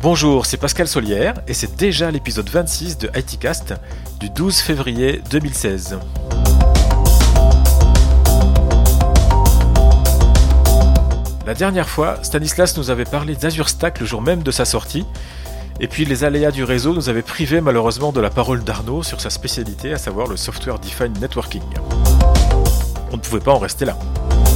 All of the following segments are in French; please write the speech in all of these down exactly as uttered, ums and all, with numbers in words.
Bonjour, c'est Pascal Solière et c'est déjà l'épisode vingt-six de I T Cast du douze février deux mille seize. La dernière fois, Stanislas nous avait parlé d'Azure Stack le jour même de sa sortie, et puis les aléas du réseau nous avaient privé malheureusement de la parole d'Arnaud sur sa spécialité, à savoir le Software Defined Networking. On ne pouvait pas en rester là.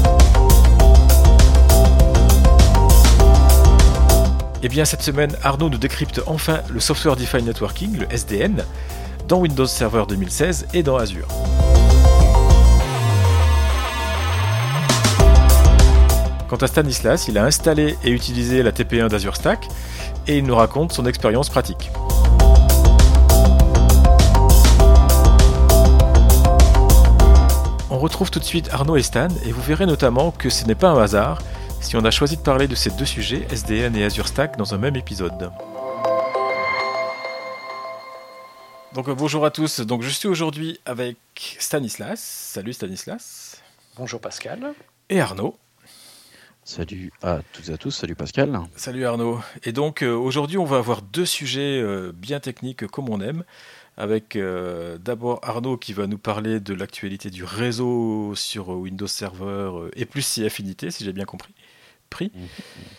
Et bien cette semaine, Arnaud nous décrypte enfin le Software Defined Networking, le S D N, dans Windows Server deux mille seize et dans Azure. Quant à Stanislas, il a installé et utilisé la T P un d'Azure Stack et il nous raconte son expérience pratique. On retrouve tout de suite Arnaud et Stan et vous verrez notamment que ce n'est pas un hasard si on a choisi de parler de ces deux sujets, S D N et Azure Stack, dans un même épisode. Donc euh, bonjour à tous, donc je suis aujourd'hui avec Stanislas. Salut Stanislas. Bonjour Pascal. Et Arnaud. Salut à toutes et à tous, salut Pascal. Salut Arnaud. Et donc euh, aujourd'hui on va avoir deux sujets euh, bien techniques comme on aime, avec euh, d'abord Arnaud qui va nous parler de l'actualité du réseau sur Windows Server euh, et plus si affinité, si j'ai bien compris. Pris. Mmh.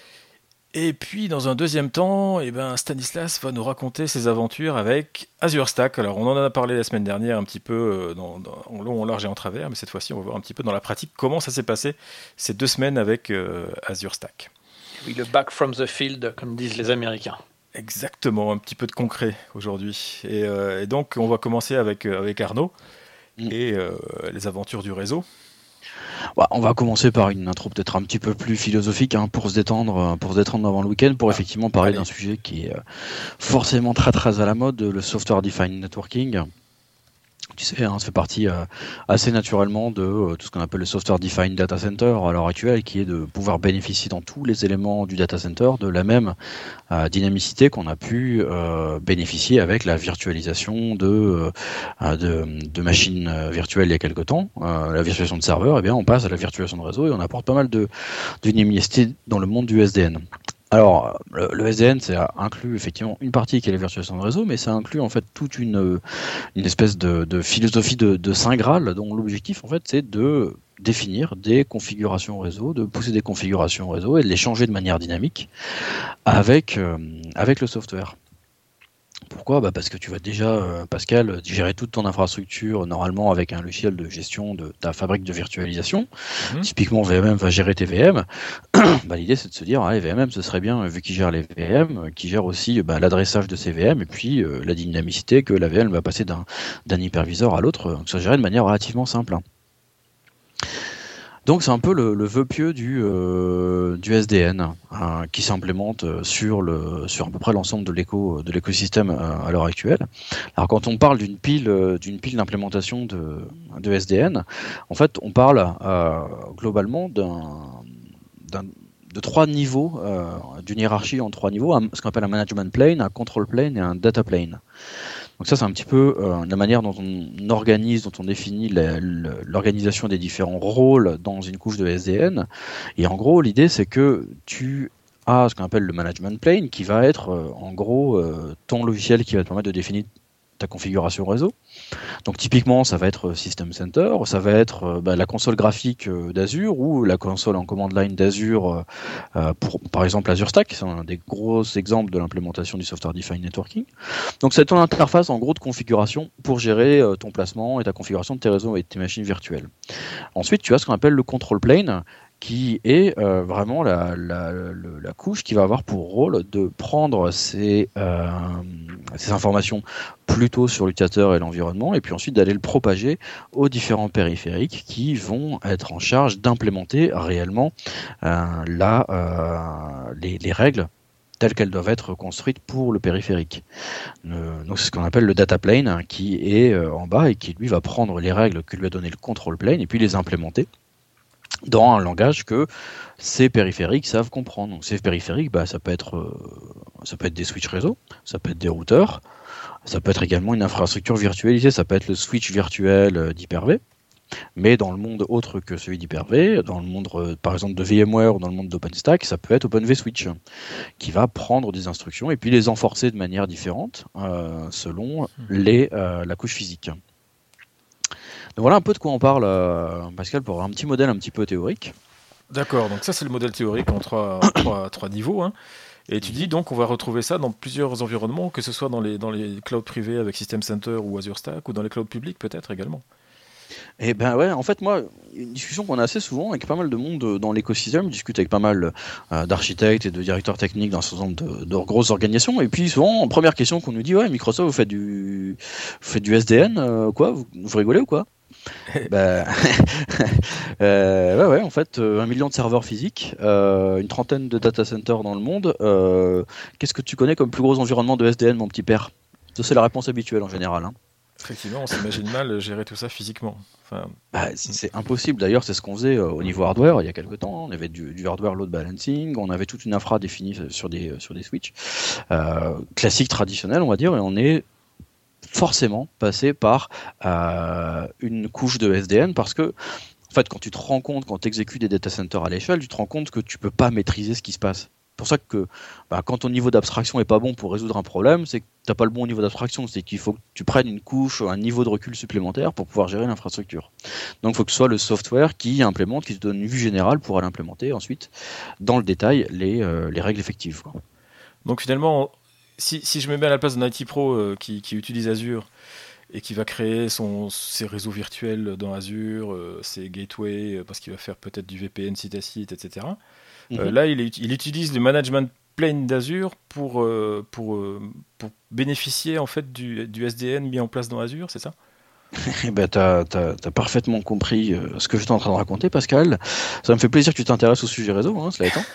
Et puis dans un deuxième temps, eh ben, Stanislas va nous raconter ses aventures avec Azure Stack. Alors on en a parlé la semaine dernière un petit peu dans, dans, en long, en large et en travers, mais cette fois-ci on va voir un petit peu dans la pratique comment ça s'est passé ces deux semaines avec euh, Azure Stack. Oui, le back from the field, comme disent les Américains. Exactement, un petit peu de concret aujourd'hui. Et, euh, et donc on va commencer avec, euh, avec Arnaud mmh. et euh, les aventures du réseau. Ouais, on va commencer par une intro peut-être un petit peu plus philosophique hein, pour se détendre, pour se détendre avant le week-end, pour ah, effectivement parler allez. d'un sujet qui est forcément très très à la mode, le Software Defined Networking. Tu sais, hein, ça fait partie euh, assez naturellement de euh, tout ce qu'on appelle le Software Defined Data Center à l'heure actuelle, qui est de pouvoir bénéficier dans tous les éléments du data center de la même euh, dynamicité qu'on a pu euh, bénéficier avec la virtualisation de, euh, de, de machines virtuelles il y a quelque temps. Euh, la virtualisation de serveurs, eh bien, on passe à la virtualisation de réseau et on apporte pas mal de, de dynamicité dans le monde du S D N. Alors, le, le S D N, ça inclut effectivement une partie qui est la virtualisation de réseau, mais ça inclut en fait toute une, une espèce de, de philosophie de, de Saint Graal, dont l'objectif en fait c'est de définir des configurations réseau, de pousser des configurations réseau et de les changer de manière dynamique avec, euh, avec le software. Pourquoi ? Bah parce que tu vas déjà, euh, Pascal, gérer toute ton infrastructure normalement avec un logiciel de gestion de ta fabrique de virtualisation. Mmh. Typiquement, V M M va gérer tes V M. bah, l'idée, c'est de se dire, ah, les V M M, ce serait bien, vu qu'il gère les V M, qu'il gère aussi bah, l'adressage de ces V M et puis euh, la dynamicité que la V M va passer d'un, d'un hyperviseur à l'autre, que ça gérer de manière relativement simple. Donc c'est un peu le, le vœu pieux du, euh, du S D N hein, qui s'implémente sur, le, sur à peu près l'ensemble de, l'éco, de l'écosystème euh, à l'heure actuelle. Alors quand on parle d'une pile, d'une pile d'implémentation de, de S D N, en fait on parle euh, globalement d'un, d'un, de trois niveaux, euh, d'une hiérarchie en trois niveaux, un, ce qu'on appelle un management plane, un control plane et un data plane. Donc ça, c'est un petit peu euh, la manière dont on organise, dont on définit la, la, l'organisation des différents rôles dans une couche de S D N. Et en gros, l'idée, c'est que tu as ce qu'on appelle le management plane, qui va être, euh, en gros, euh, ton logiciel qui va te permettre de définir ta configuration réseau. Donc typiquement, ça va être System Center, ça va être euh, bah, la console graphique euh, d'Azure ou la console en command line d'Azure, euh, pour par exemple Azure Stack, c'est un des gros exemples de l'implémentation du Software Defined Networking. Donc c'est ton interface en gros de configuration pour gérer euh, ton placement et ta configuration de tes réseaux et de tes machines virtuelles. Ensuite, tu as ce qu'on appelle le control plane, qui est euh, vraiment la, la, la, la couche qui va avoir pour rôle de prendre ces, euh, ces informations plutôt sur l'utilisateur et l'environnement, et puis ensuite d'aller le propager aux différents périphériques qui vont être en charge d'implémenter réellement euh, la, euh, les, les règles telles qu'elles doivent être construites pour le périphérique. Euh, donc c'est ce qu'on appelle le data plane, hein, qui est euh, en bas et qui lui va prendre les règles que lui a donné le control plane et puis les implémenter dans un langage que ces périphériques savent comprendre. Donc ces périphériques, bah, ça peut être, euh, ça peut être des switches réseau, ça peut être des routeurs, ça peut être également une infrastructure virtualisée, ça peut être le switch virtuel d'Hyper-V. Mais dans le monde autre que celui d'Hyper-V, dans le monde euh, par exemple de VMware ou dans le monde d'OpenStack, ça peut être OpenVSwitch qui va prendre des instructions et puis les enforcer de manière différente euh, selon les, euh, la couche physique. Donc voilà un peu de quoi on parle, euh, Pascal, pour un petit modèle un petit peu théorique. D'accord, donc ça c'est le modèle théorique en trois, en trois, trois niveaux. Hein. Et tu dis donc on va retrouver ça dans plusieurs environnements, que ce soit dans les, dans les clouds privés avec System Center ou Azure Stack, ou dans les clouds publics peut-être également. Et ben ouais, en fait moi, une discussion qu'on a assez souvent avec pas mal de monde dans l'écosystème, je discute avec pas mal euh, d'architectes et de directeurs techniques dans un certain nombre de, de grosses organisations, et puis souvent, première question qu'on nous dit, ouais, Microsoft, vous faites du, vous faites du S D N, euh, quoi, vous, vous rigolez ou quoi? Ben, euh, ouais, ouais, en fait, euh, un million de serveurs physiques, euh, une trentaine de data centers dans le monde. Euh, qu'est-ce que tu connais comme plus gros environnement de S D N, mon petit père? Ça, c'est la réponse habituelle en général. Hein. Effectivement, on s'imagine mal gérer tout ça physiquement. Enfin... Bah, c'est impossible. D'ailleurs, c'est ce qu'on faisait euh, au niveau hardware il y a quelques temps. On avait du, du hardware load balancing, on avait toute une infra définie sur des, sur des switches euh, classiques, traditionnels, on va dire, et on est forcément passé par euh, une couche de S D N parce que en fait, quand tu te rends compte, quand tu exécutes des data centers à l'échelle, tu te rends compte que tu peux pas maîtriser ce qui se passe. C'est pour ça que bah, quand ton niveau d'abstraction est pas bon pour résoudre un problème, c'est que t'as pas le bon niveau d'abstraction, c'est qu'il faut que tu prennes une couche, un niveau de recul supplémentaire pour pouvoir gérer l'infrastructure. Donc il faut que ce soit le software qui implémente, qui te donne une vue générale pour aller implémenter ensuite dans le détail les, euh, les règles effectives. Quoi. Donc finalement, si, si je me mets à la place d'un I T pro euh, qui, qui utilise Azure et qui va créer son, ses réseaux virtuels dans Azure, euh, ses gateways, euh, parce qu'il va faire peut-être du V P N site à site, et cetera. Mm-hmm. Euh, là, il, est, il utilise le management plane d'Azure pour, euh, pour, euh, pour bénéficier en fait du, du S D N mis en place dans Azure, c'est ça ? Eh ben, t'as, t'as, t'as parfaitement compris euh, ce que j'étais en train de raconter, Pascal. Ça me fait plaisir que tu t'intéresses au sujet réseau, hein, cela étant.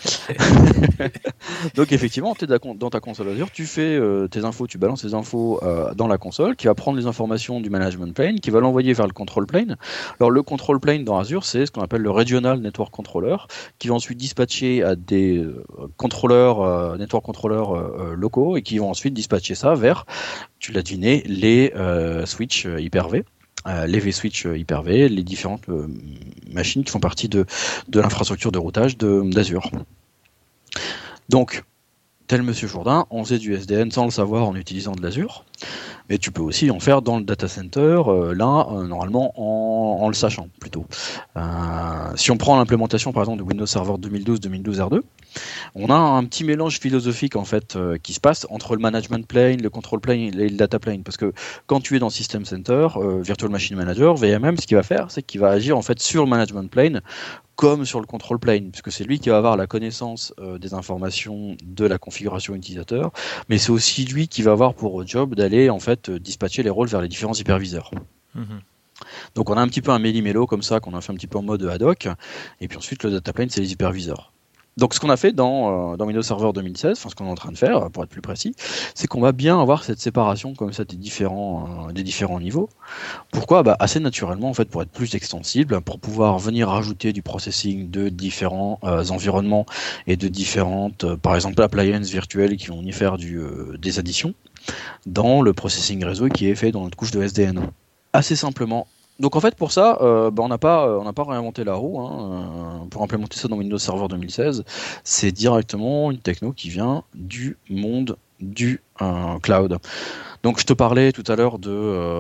Donc effectivement, t'es dans ta console Azure, tu fais euh, tes infos, tu balances les infos euh, dans la console, qui va prendre les informations du management plane, qui va l'envoyer vers le control plane. Alors le control plane dans Azure, c'est ce qu'on appelle le regional network controller, qui va ensuite dispatcher à des euh, contrôleurs, euh, network controllers euh, locaux, et qui vont ensuite dispatcher ça vers, tu l'as deviné, les euh, switches Hyper-V. Euh, les vSwitch Hyper-V, les différentes euh, machines qui font partie de, de l'infrastructure de routage de, d'Azure. Donc, tel Monsieur Jourdain, on faisait du S D N sans le savoir en utilisant de l'Azure, mais tu peux aussi en faire dans le data center, euh, là, euh, normalement, en, en le sachant, plutôt. Euh, si on prend l'implémentation, par exemple, de Windows Server deux mille douze deux mille douze R deux, on a un petit mélange philosophique en fait euh, qui se passe entre le management plane, le control plane et le data plane, parce que quand tu es dans System Center, euh, Virtual Machine Manager, V M M, ce qu'il va faire, c'est qu'il va agir en fait sur le management plane comme sur le control plane, puisque c'est lui qui va avoir la connaissance euh, des informations de la configuration utilisateur, mais c'est aussi lui qui va avoir pour job d'aller en fait euh, dispatcher les rôles vers les différents hyperviseurs. Mmh. Donc on a un petit peu un méli-mélo comme ça qu'on a fait un petit peu en mode ad hoc, et puis ensuite le data plane c'est les hyperviseurs. Donc ce qu'on a fait dans, euh, dans Windows Server deux mille seize, enfin ce qu'on est en train de faire pour être plus précis, c'est qu'on va bien avoir cette séparation comme ça des différents, euh, des différents niveaux. Pourquoi ? Bah, assez naturellement en fait pour être plus extensible, pour pouvoir venir rajouter du processing de différents euh, environnements et de différentes, euh, par exemple appliances virtuelles qui vont y faire du, euh, des additions dans le processing réseau qui est fait dans notre couche de S D N. Assez simplement. Donc en fait pour ça, euh, bah, on n'a pas, euh, on n'a pas réinventé la roue. Hein, euh, pour implémenter ça dans Windows Server deux mille seize, c'est directement une techno qui vient du monde du euh, cloud. Donc je te parlais tout à l'heure de, euh,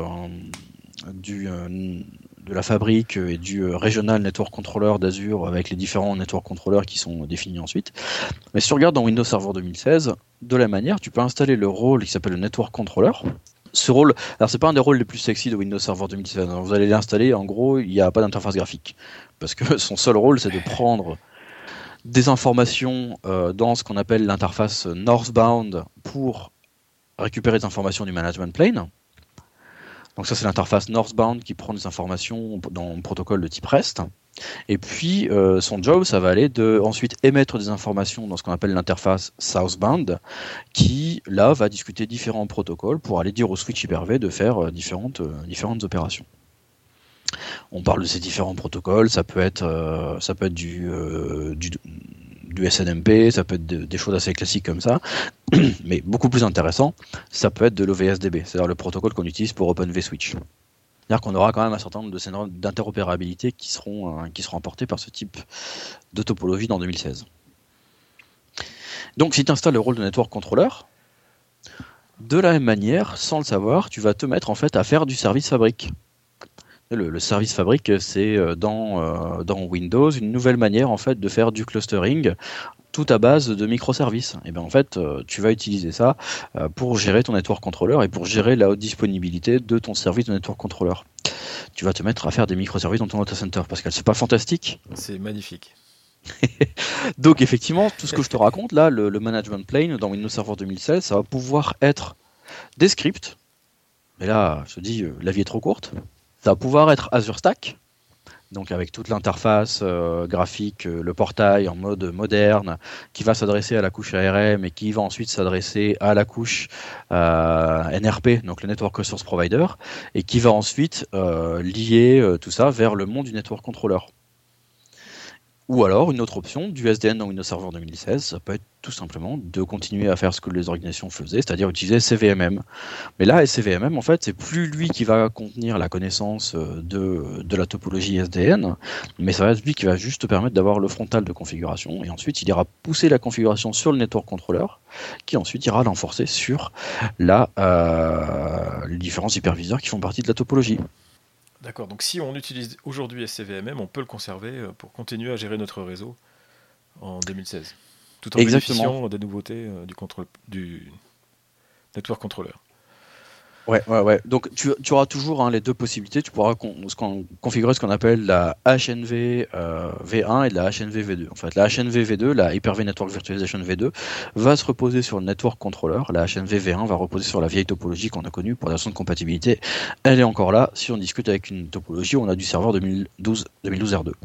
du, euh, de la fabrique et du euh, Regional Network Controller d'Azure avec les différents network controllers qui sont définis ensuite. Mais si tu regardes dans Windows Server deux mille seize, de la manière, tu peux installer le rôle qui s'appelle le Network Controller. Ce rôle, alors c'est pas un des rôles les plus sexy de Windows Server deux mille seize. Vous allez l'installer, en gros, il n'y a pas d'interface graphique. Parce que son seul rôle, c'est de prendre des informations euh, dans ce qu'on appelle l'interface northbound pour récupérer des informations du management plane. Donc ça, c'est l'interface northbound qui prend des informations dans un protocole de type REST. Et puis, euh, son job, ça va aller de ensuite émettre des informations dans ce qu'on appelle l'interface southbound, qui, là, va discuter différents protocoles pour aller dire au switch Hyper-V de faire euh, différentes, euh, différentes opérations. On parle de ces différents protocoles, ça peut être, euh, ça peut être du, euh, du, du S N M P, ça peut être de, des choses assez classiques comme ça, mais beaucoup plus intéressant, ça peut être de l'O V S D B, c'est-à-dire le protocole qu'on utilise pour OpenVSwitch. C'est-à-dire qu'on aura quand même un certain nombre de scénarios d'interopérabilité qui seront, euh, qui seront apportés par ce type de topologie dans deux mille seize. Donc si tu installes le rôle de network controller, de la même manière, sans le savoir, tu vas te mettre en fait à faire du service fabric. Le, le service fabric, c'est dans, euh, dans Windows une nouvelle manière en fait de faire du clustering, tout à base de microservices. Et bien en fait, euh, tu vas utiliser ça euh, pour gérer ton network controller et pour gérer la haute disponibilité de ton service de network controller. Tu vas te mettre à faire des microservices dans ton data center. Pascal, c'est pas fantastique? C'est magnifique. Donc effectivement, tout ce que je te raconte là, le, le management plane dans Windows Server deux mille seize, ça va pouvoir être des scripts. Mais là, je te dis, euh, la vie est trop courte. Ça va pouvoir être Azure Stack, donc avec toute l'interface euh, graphique, euh, le portail en mode moderne, qui va s'adresser à la couche A R M et qui va ensuite s'adresser à la couche euh, N R P, donc le Network Resource Provider, et qui va ensuite euh, lier euh, tout ça vers le monde du Network Controller. Ou alors, une autre option du S D N dans Windows Server deux mille seize, ça peut être tout simplement de continuer à faire ce que les organisations faisaient, c'est-à-dire utiliser S C V M M. Mais là, S C V M M, en fait, c'est plus lui qui va contenir la connaissance de, de la topologie S D N, mais ça va être lui qui va juste te permettre d'avoir le frontal de configuration, et ensuite il ira pousser la configuration sur le network controller, qui ensuite ira l'enforcer sur la, euh, les différents hyperviseurs qui font partie de la topologie. D'accord, donc si on utilise aujourd'hui S C V M M, on peut le conserver pour continuer à gérer notre réseau en deux mille seize, tout en Exactement. bénéficiant des nouveautés du, contrôle, du network controller. Ouais, ouais, ouais. Donc tu, tu auras toujours hein, les deux possibilités. Tu pourras con, ce qu'on, configurer ce qu'on appelle la H N V euh, V un et la H N V V deux. En fait, la H N V V deux, la Hyper-V Network Virtualization V deux, va se reposer sur le Network Controller. La H N V V un va reposer sur la vieille topologie qu'on a connue pour des raisons de compatibilité. Elle est encore là si on discute avec une topologie où on a du serveur deux mille douze R deux.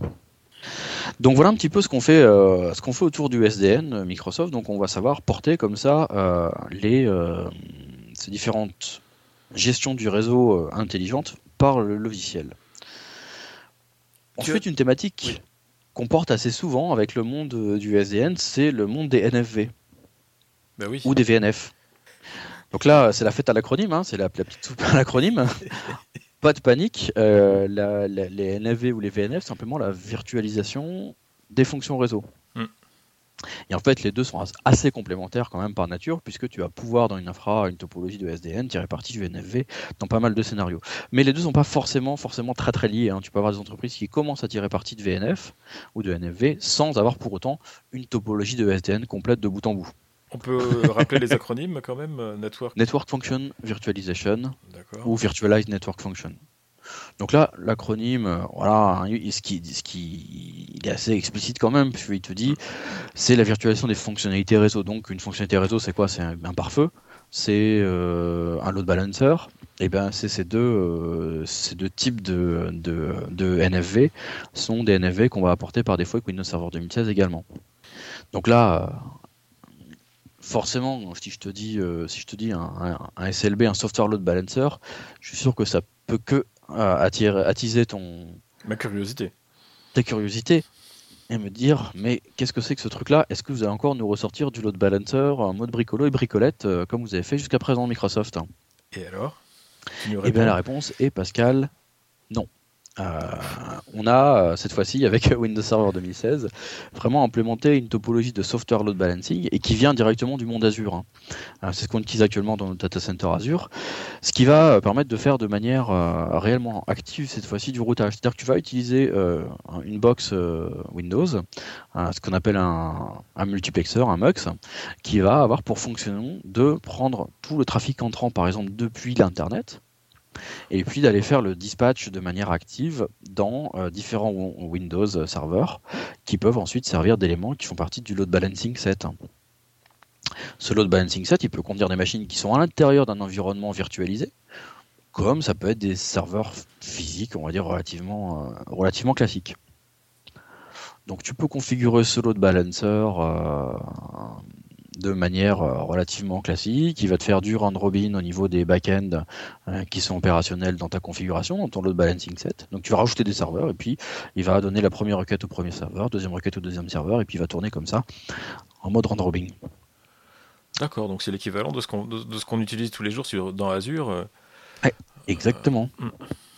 Donc voilà un petit peu ce qu'on fait, euh, ce qu'on fait autour du S D N Microsoft. Donc on va savoir porter comme ça euh, les euh, ces différentes gestion du réseau euh, intelligente par le logiciel. Ensuite, une thématique oui. qu'on porte assez souvent avec le monde euh, du S D N, c'est le monde des N F V. Ben oui. Ou des V N F. Donc là, c'est la fête à l'acronyme, hein, c'est la, la petite soupe à l'acronyme. Pas de panique, euh, la, la, les N F V ou les V N F, c'est simplement la virtualisation des fonctions réseau. Mm. Et en fait, les deux sont assez complémentaires quand même par nature, puisque tu vas pouvoir dans une infra, une topologie de S D N, tirer parti du N F V dans pas mal de scénarios. Mais les deux ne sont pas forcément, forcément très très liés. Hein. Tu peux avoir des entreprises qui commencent à tirer parti de V N F ou de N F V sans avoir pour autant une topologie de S D N complète de bout en bout. On peut rappeler les acronymes quand même, Network... Network Function Virtualization ou Virtualized Network Function. Donc là, l'acronyme, euh, voilà, ce qui, ce qui, il est assez explicite quand même, puisqu'il te dit, c'est la virtualisation des fonctionnalités réseau. Donc une fonctionnalité réseau, c'est quoi? C'est un, un pare-feu, c'est euh, un load balancer. Et ben c'est ces deux, euh, ces deux types de, de, de N F V sont des N F V qu'on va apporter par défaut avec Windows Server deux mille seize également. Donc là, forcément, si je te dis, euh, si je te dis un, un, un S L B, un Software Load Balancer, je suis sûr que ça peut que attirer, attiser ton ma curiosité, ta curiosité, et me dire mais qu'est-ce que c'est que ce truc-là? Est-ce que vous allez encore nous ressortir du load balancer en mode bricolo et bricolette euh, comme vous avez fait jusqu'à présent Microsoft? Et alors? Et bien la réponse est Pascal, non. Euh, on a cette fois-ci avec Windows Server deux mille seize vraiment implémenté une topologie de software load balancing et qui vient directement du monde Azure. Hein. Euh, c'est ce qu'on utilise actuellement dans notre data center Azure, ce qui va permettre de faire de manière euh, réellement active cette fois-ci du routage. C'est-à-dire que tu vas utiliser euh, une box euh, Windows, euh, ce qu'on appelle un, un multiplexeur, un mux, qui va avoir pour fonction de prendre tout le trafic entrant par exemple depuis l'internet, et puis d'aller faire le dispatch de manière active dans euh, différents Windows serveurs qui peuvent ensuite servir d'éléments qui font partie du load balancing set. Ce load balancing set, il peut contenir des machines qui sont à l'intérieur d'un environnement virtualisé, comme ça peut être des serveurs physiques, on va dire relativement, euh, relativement classiques. Donc tu peux configurer ce load balancer euh, de manière euh, relativement classique. Il va te faire du round robin au niveau des back-ends euh, qui sont opérationnels dans ta configuration, dans ton load balancing set. Donc tu vas rajouter des serveurs et puis il va donner la première requête au premier serveur, deuxième requête au deuxième serveur et puis il va tourner comme ça en mode round robin. D'accord, donc c'est l'équivalent de ce qu'on, de, de ce qu'on utilise tous les jours sur, dans Azure. Euh, ouais, exactement. Euh,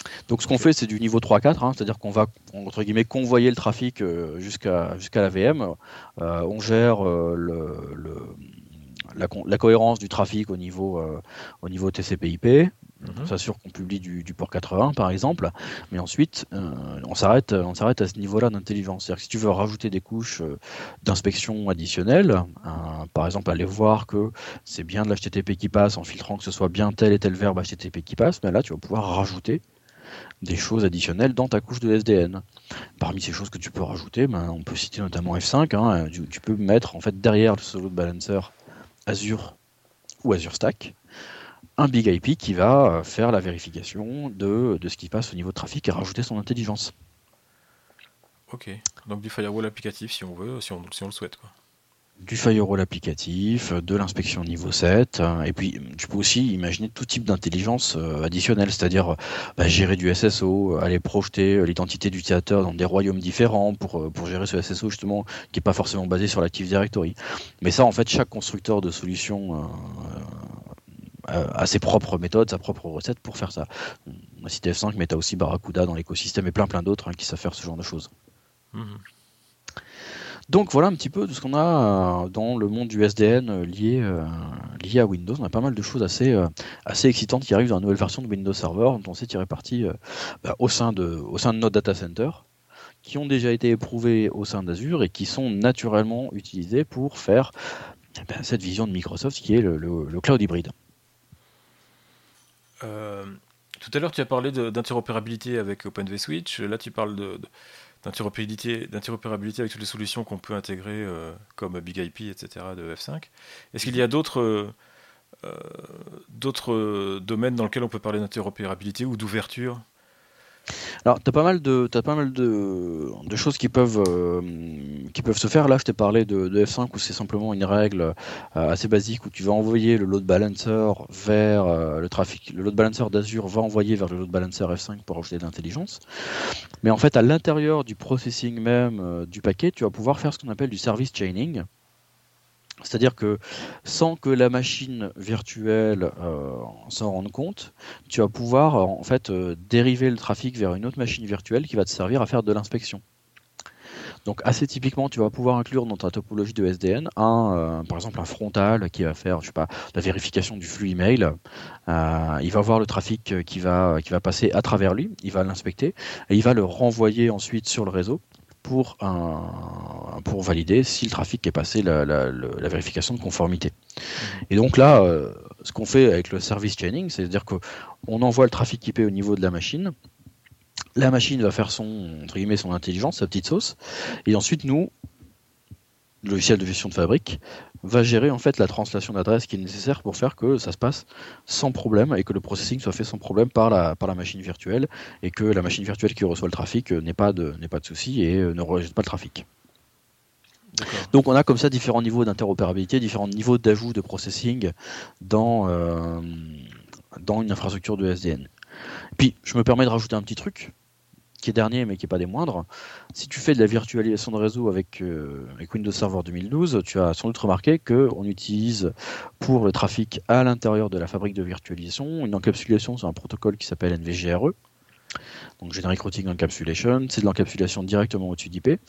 Donc ce qu'on Ok. fait, c'est du niveau trois quatre, hein, c'est-à-dire qu'on va, entre guillemets, convoyer le trafic euh, jusqu'à jusqu'à la V M. Euh, on gère euh, le, le- la, con- la cohérence du trafic au niveau, euh, au niveau T C P/I P. On Mhm. s'assure qu'on publie du, du port quatre-vingts, par exemple. Mais ensuite, euh, on s'arrête, on s'arrête à ce niveau-là d'intelligence. C'est-à-dire que si tu veux rajouter des couches euh, d'inspection additionnelles, euh, par exemple aller voir que c'est bien de l'H T T P qui passe en filtrant que ce soit bien tel et tel verbe H T T P qui passe, ben là tu vas pouvoir rajouter des choses additionnelles dans ta couche de S D N. Parmi ces choses que tu peux rajouter, ben, on peut citer notamment F cinq. Hein, tu, tu peux mettre en fait derrière ce load balancer Azure ou Azure Stack un big I P qui va faire la vérification de, de ce qui passe au niveau de trafic et rajouter son intelligence. Ok. Donc du firewall applicatif si on veut, si on, si on le souhaite, quoi. Du firewall applicatif, de l'inspection niveau sept, et puis tu peux aussi imaginer tout type d'intelligence additionnelle, c'est-à-dire bah, gérer du S S O, aller projeter l'identité d'utilisateur dans des royaumes différents pour, pour gérer ce S S O justement qui n'est pas forcément basé sur l'Active Directory. Mais ça, en fait, chaque constructeur de solutions euh, a ses propres méthodes, sa propre recette pour faire ça. On a cité F cinq, mais tu as aussi Barracuda dans l'écosystème et plein plein d'autres hein, qui savent faire ce genre de choses. Mhm. Donc voilà un petit peu de ce qu'on a euh, dans le monde du S D N euh, lié, euh, lié à Windows. On a pas mal de choses assez, euh, assez excitantes qui arrivent dans la nouvelle version de Windows Server dont on s'est tiré parti euh, bah, au, sein de, au sein de notre data center, qui ont déjà été éprouvées au sein d'Azure et qui sont naturellement utilisées pour faire eh ben, cette vision de Microsoft qui est le, le, le cloud hybride. Euh, tout à l'heure, tu as parlé de- d'interopérabilité avec Open vSwitch. Là, tu parles de, de- d'interopérabilité, d'interopérabilité avec toutes les solutions qu'on peut intégrer, euh, comme Big I P, et cetera, de F cinq. Est-ce qu'il y a d'autres, euh, euh, d'autres euh, domaines dans lesquels on peut parler d'interopérabilité ou d'ouverture? Alors, tu as pas mal de, t'as pas mal de, de choses qui peuvent, euh, qui peuvent se faire. Là, je t'ai parlé de, de F cinq où c'est simplement une règle euh, assez basique où tu vas envoyer le load balancer vers euh, le trafic. Le load balancer d'Azure va envoyer vers le load balancer F cinq pour ajouter de l'intelligence. Mais en fait, à l'intérieur du processing même euh, du paquet, tu vas pouvoir faire ce qu'on appelle du service chaining. C'est-à-dire que sans que la machine virtuelle euh, s'en rende compte, tu vas pouvoir euh, en fait euh, dériver le trafic vers une autre machine virtuelle qui va te servir à faire de l'inspection. Donc assez typiquement, tu vas pouvoir inclure dans ta topologie de S D N un, euh, par exemple un frontal qui va faire, je sais pas, la vérification du flux email. Euh, il va voir le trafic qui va qui va passer à travers lui, il va l'inspecter et il va le renvoyer ensuite sur le réseau pour, un, pour valider si le trafic est passé la, la, la vérification de conformité. Et donc là, euh, ce qu'on fait avec le service chaining, c'est-à-dire qu'on envoie le trafic I P au niveau de la machine, la machine va faire son, entre guillemets, son intelligence, sa petite sauce, et ensuite nous, le logiciel de gestion de fabrique, va gérer en fait la translation d'adresse qui est nécessaire pour faire que ça se passe sans problème et que le processing soit fait sans problème par la, par la machine virtuelle et que la machine virtuelle qui reçoit le trafic n'ait pas de, n'ait pas de souci et ne rejette pas le trafic. D'accord. Donc on a comme ça différents niveaux d'interopérabilité, différents niveaux d'ajout de processing dans, euh, dans une infrastructure de S D N. Puis je me permets de rajouter un petit truc qui est dernier mais qui n'est pas des moindres. Si tu fais de la virtualisation de réseau avec, euh, avec Windows Server deux mille douze, tu as sans doute remarqué qu'on utilise pour le trafic à l'intérieur de la fabrique de virtualisation une encapsulation sur un protocole qui s'appelle N V G R E. Donc Generic Routing Encapsulation, c'est de l'encapsulation directement au-dessus d'I P.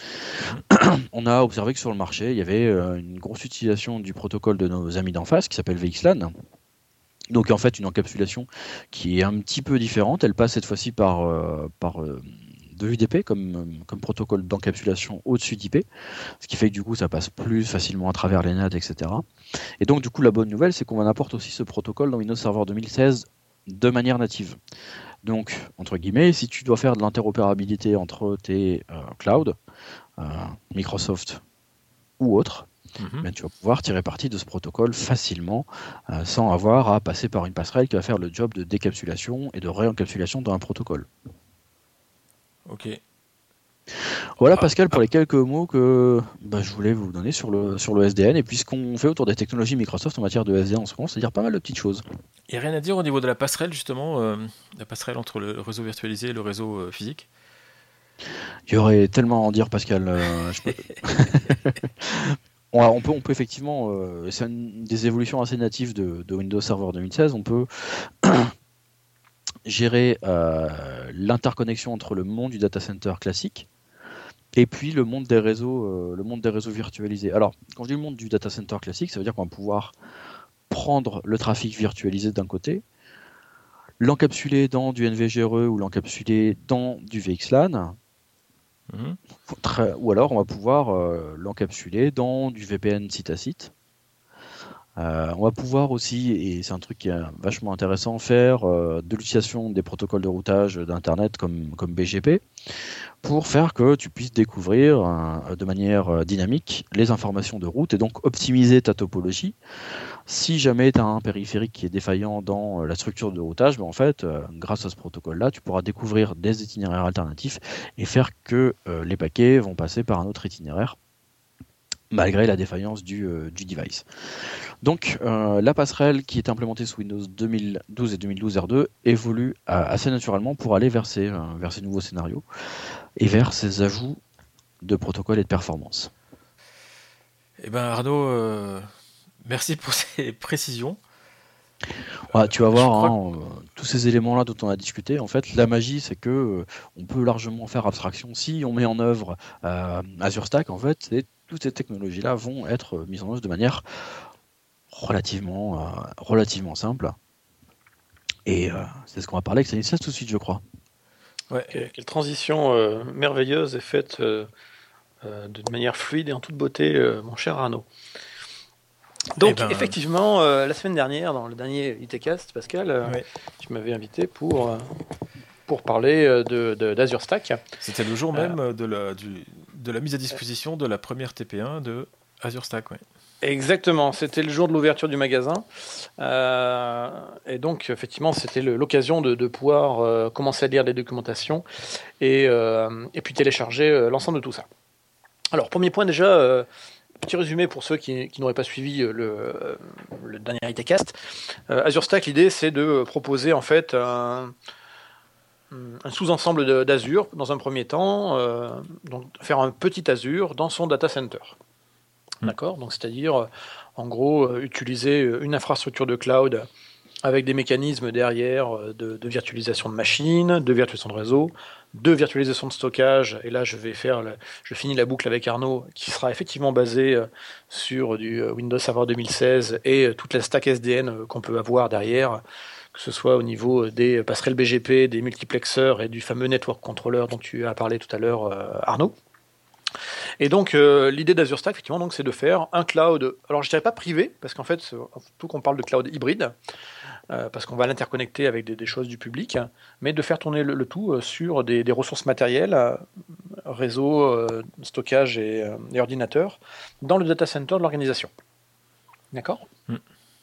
On a observé que sur le marché, il y avait euh, une grosse utilisation du protocole de nos amis d'en face qui s'appelle V X LAN. Donc en fait une encapsulation qui est un petit peu différente. Elle passe cette fois-ci par, euh, par euh, de l'U D P comme, comme protocole d'encapsulation au-dessus d'I P, ce qui fait que du coup ça passe plus facilement à travers les N A T, et cetera. Et donc du coup la bonne nouvelle c'est qu'on apporte aussi ce protocole dans Windows Server deux mille seize de manière native. Donc entre guillemets, si tu dois faire de l'interopérabilité entre tes euh, clouds, euh, Microsoft ou autres, Mhm. ben, tu vas pouvoir tirer parti de ce protocole facilement euh, sans avoir à passer par une passerelle qui va faire le job de décapsulation et de réencapsulation d'un protocole. Ok. Voilà Ah, Pascal pour ah. les quelques mots que bah, je voulais vous donner sur le, sur le S D N et puis ce qu'on fait autour des technologies Microsoft en matière de S D N en ce moment, c'est-à-dire pas mal de petites choses. Il n'y a rien à dire au niveau de la passerelle, justement, euh, la passerelle entre le réseau virtualisé et le réseau euh, physique. Il y aurait tellement à en dire Pascal. euh, je peux... on, on, peut, on peut effectivement, euh, c'est une des évolutions assez natives de, de Windows Server deux mille seize, on peut gérer euh, l'interconnexion entre le monde du data center classique et puis le monde des réseaux, euh, le monde des réseaux virtualisés. Alors, quand je dis le monde du data center classique, ça veut dire qu'on va pouvoir prendre le trafic virtualisé d'un côté, l'encapsuler dans du N V G R E ou l'encapsuler dans du V X LAN, mmh. Très, ou alors on va pouvoir euh, l'encapsuler dans du V P N site à site. Euh, on va pouvoir aussi, et c'est un truc qui est vachement intéressant, faire euh, de l'utilisation des protocoles de routage d'Internet comme, comme B G P pour faire que tu puisses découvrir euh, de manière dynamique les informations de route et donc optimiser ta topologie. Si jamais tu as un périphérique qui est défaillant dans la structure de routage, ben en fait, euh, grâce à ce protocole-là, tu pourras découvrir des itinéraires alternatifs et faire que euh, les paquets vont passer par un autre itinéraire malgré la défaillance du, euh, du device. Donc, euh, la passerelle qui est implémentée sous Windows deux mille douze et deux mille douze R deux évolue euh, assez naturellement pour aller vers ces, euh, vers ces nouveaux scénarios et vers ces ajouts de protocoles et de performance. Eh ben Arnaud, euh, merci pour ces précisions. Ouais, tu vas voir, hein, que... euh, tous ces éléments-là dont on a discuté, en fait, la magie, c'est que euh, on peut largement faire abstraction si on met en œuvre euh, Azure Stack, en fait, et toutes ces technologies-là vont être mises en œuvre de manière relativement, euh, relativement simple. Et euh, c'est ce qu'on va parler avec Stanislas tout de suite, je crois. Ouais, quelle, quelle transition euh, merveilleuse est faite euh, euh, de manière fluide et en toute beauté, euh, mon cher Arnaud. Donc, eh ben, effectivement, euh, la semaine dernière, dans le dernier ITcast, Pascal, euh, ouais. tu m'avais invité pour, euh, pour parler de, de, d'Azure Stack. C'était le jour même euh, de, la, du, de la mise à disposition de la première T P un de Azure Stack. Ouais. Exactement, c'était le jour de l'ouverture du magasin. Euh, et donc, effectivement, c'était le, l'occasion de, de pouvoir euh, commencer à lire les documentations et, euh, et puis télécharger euh, l'ensemble de tout ça. Alors, premier point déjà... Euh, Petit résumé pour ceux qui, qui n'auraient pas suivi le, le dernier ITcast. Euh, Azure Stack, l'idée, c'est de proposer en fait un, un sous-ensemble de, d'Azure dans un premier temps, euh, donc faire un petit Azure dans son data center. Mmh. D'accord ? Donc, c'est-à-dire, en gros, utiliser une infrastructure de cloud avec des mécanismes derrière de, de virtualisation de machines, de virtualisation de réseau, de virtualisation de stockage, et là je vais faire, la, je finis la boucle avec Arnaud, qui sera effectivement basé sur du Windows Server deux mille seize et toute la stack S D N qu'on peut avoir derrière, que ce soit au niveau des passerelles B G P, des multiplexeurs et du fameux network controller dont tu as parlé tout à l'heure, Arnaud. Et donc euh, l'idée d'Azure Stack, effectivement, donc, c'est de faire un cloud, alors je ne dirais pas privé, parce qu'en fait, surtout qu'on parle de cloud hybride, euh, parce qu'on va l'interconnecter avec des, des choses du public, mais de faire tourner le, le tout sur des, des ressources matérielles, euh, réseau, euh, stockage et, euh, et ordinateur, dans le data center de l'organisation. D'accord ? mm.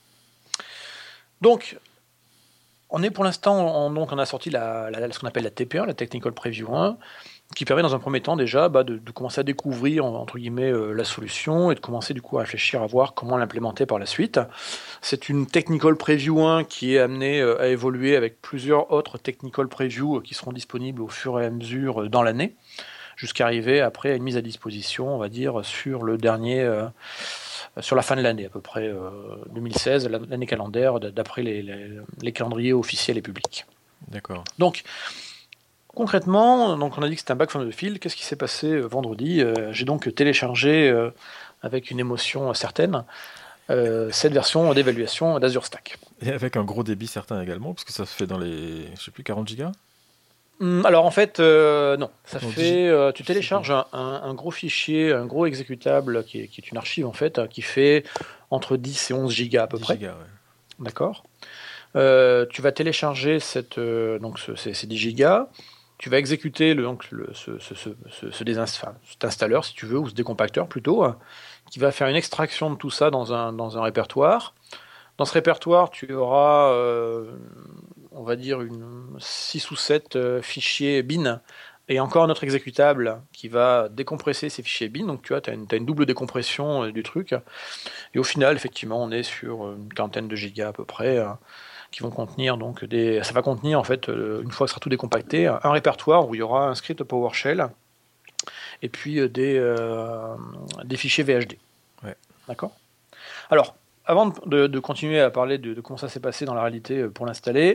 Donc, on est pour l'instant, on, donc on a sorti la, la, ce qu'on appelle la T P un, la Technical Preview un, qui permet dans un premier temps déjà bah, de, de commencer à découvrir entre guillemets euh, la solution et de commencer du coup à réfléchir à voir comment l'implémenter par la suite. C'est une Technical Preview un qui est amenée euh, à évoluer avec plusieurs autres Technical Preview euh, qui seront disponibles au fur et à mesure euh, dans l'année, jusqu'à arriver après à une mise à disposition, on va dire, sur le dernier, euh, sur la fin de l'année, à peu près euh, deux mille seize, l'année calendaire, d'après les, les, les calendriers officiels et publics. D'accord. Donc, concrètement, donc on a dit que c'était un back from the field. Qu'est-ce qui s'est passé euh, vendredi ? euh, J'ai donc téléchargé, euh, avec une émotion certaine, euh, cette version d'évaluation d'Azure Stack. Et avec un gros débit certain également, parce que ça se fait dans les, je sais plus, quarante gigas ? hum, Alors en fait, euh, non. Ça non, fait, euh, tu télécharges un, un, un gros fichier, un gros exécutable, qui est, qui est une archive en fait, qui fait entre dix et onze gigas à peu près. Gigas, ouais. D'accord. Euh, tu vas télécharger cette, euh, donc ce, ces, ces dix gigas. Tu vas exécuter le, donc le, ce, ce, ce, ce, désinst- enfin, cet installeur, si tu veux, ou ce décompacteur plutôt, hein, qui va faire une extraction de tout ça dans un, dans un répertoire. Dans ce répertoire, tu auras, euh, on va dire, une, six ou sept euh, fichiers bin, et encore un autre exécutable qui va décompresser ces fichiers bin. Donc tu vois, tu as une, t'as une double décompression euh, du truc. Et au final, effectivement, on est sur une quarantaine de gigas à peu près, hein, qui vont contenir donc des, ça va contenir en fait euh, une fois que ce sera tout décompacté, un répertoire où il y aura un script PowerShell et puis euh, des, euh, des fichiers V H D. Ouais. D'accord ? Alors, avant de, de continuer à parler de, de comment ça s'est passé dans la réalité pour l'installer,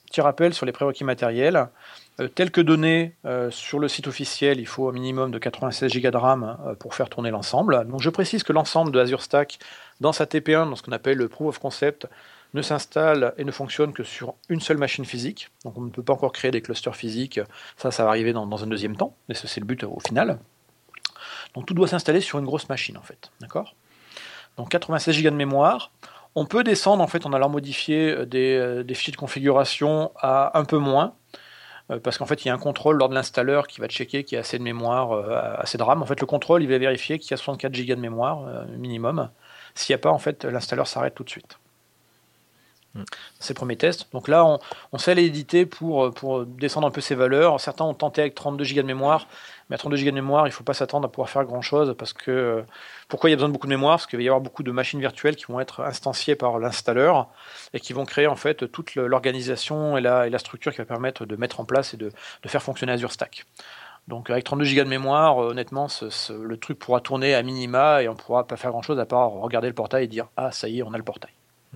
petit rappel sur les prérequis matériels. Euh, tel que donné euh, sur le site officiel, il faut un minimum de quatre-vingt-seize giga de RAM euh, pour faire tourner l'ensemble. Donc je précise que l'ensemble de Azure Stack, dans sa T P un, dans ce qu'on appelle le Proof of Concept, ne s'installe et ne fonctionne que sur une seule machine physique. Donc on ne peut pas encore créer des clusters physiques. Ça, ça va arriver dans, dans un deuxième temps. Et ça, c'est le but au final. Donc tout doit s'installer sur une grosse machine, en fait. D'accord ? Donc quatre-vingt-seize giga de mémoire. On peut descendre, en fait, en allant modifier des, des fichiers de configuration à un peu moins, euh, parce qu'en fait, il y a un contrôle lors de l'installeur qui va checker qu'il y a assez de mémoire, euh, assez de RAM. En fait, le contrôle, il va vérifier qu'il y a soixante-quatre giga de mémoire euh, minimum. S'il n'y a pas, en fait, l'installeur s'arrête tout de suite. Mmh. C'est le premier test. Donc là, on, on sait l'éditer pour, pour descendre un peu ses valeurs. Certains ont tenté avec trente-deux giga de mémoire, mais à trente-deux giga de mémoire, il ne faut pas s'attendre à pouvoir faire grand-chose. Parce que, pourquoi il y a besoin de beaucoup de mémoire ? Parce qu'il va y avoir beaucoup de machines virtuelles qui vont être instanciées par l'installeur et qui vont créer en fait toute l'organisation et la, et la structure qui va permettre de mettre en place et de, de faire fonctionner Azure Stack. Donc avec trente-deux giga de mémoire, honnêtement, ce, ce, le truc pourra tourner à minima et on ne pourra pas faire grand-chose à part regarder le portail et dire « Ah, ça y est, on a le portail. » D'accord ?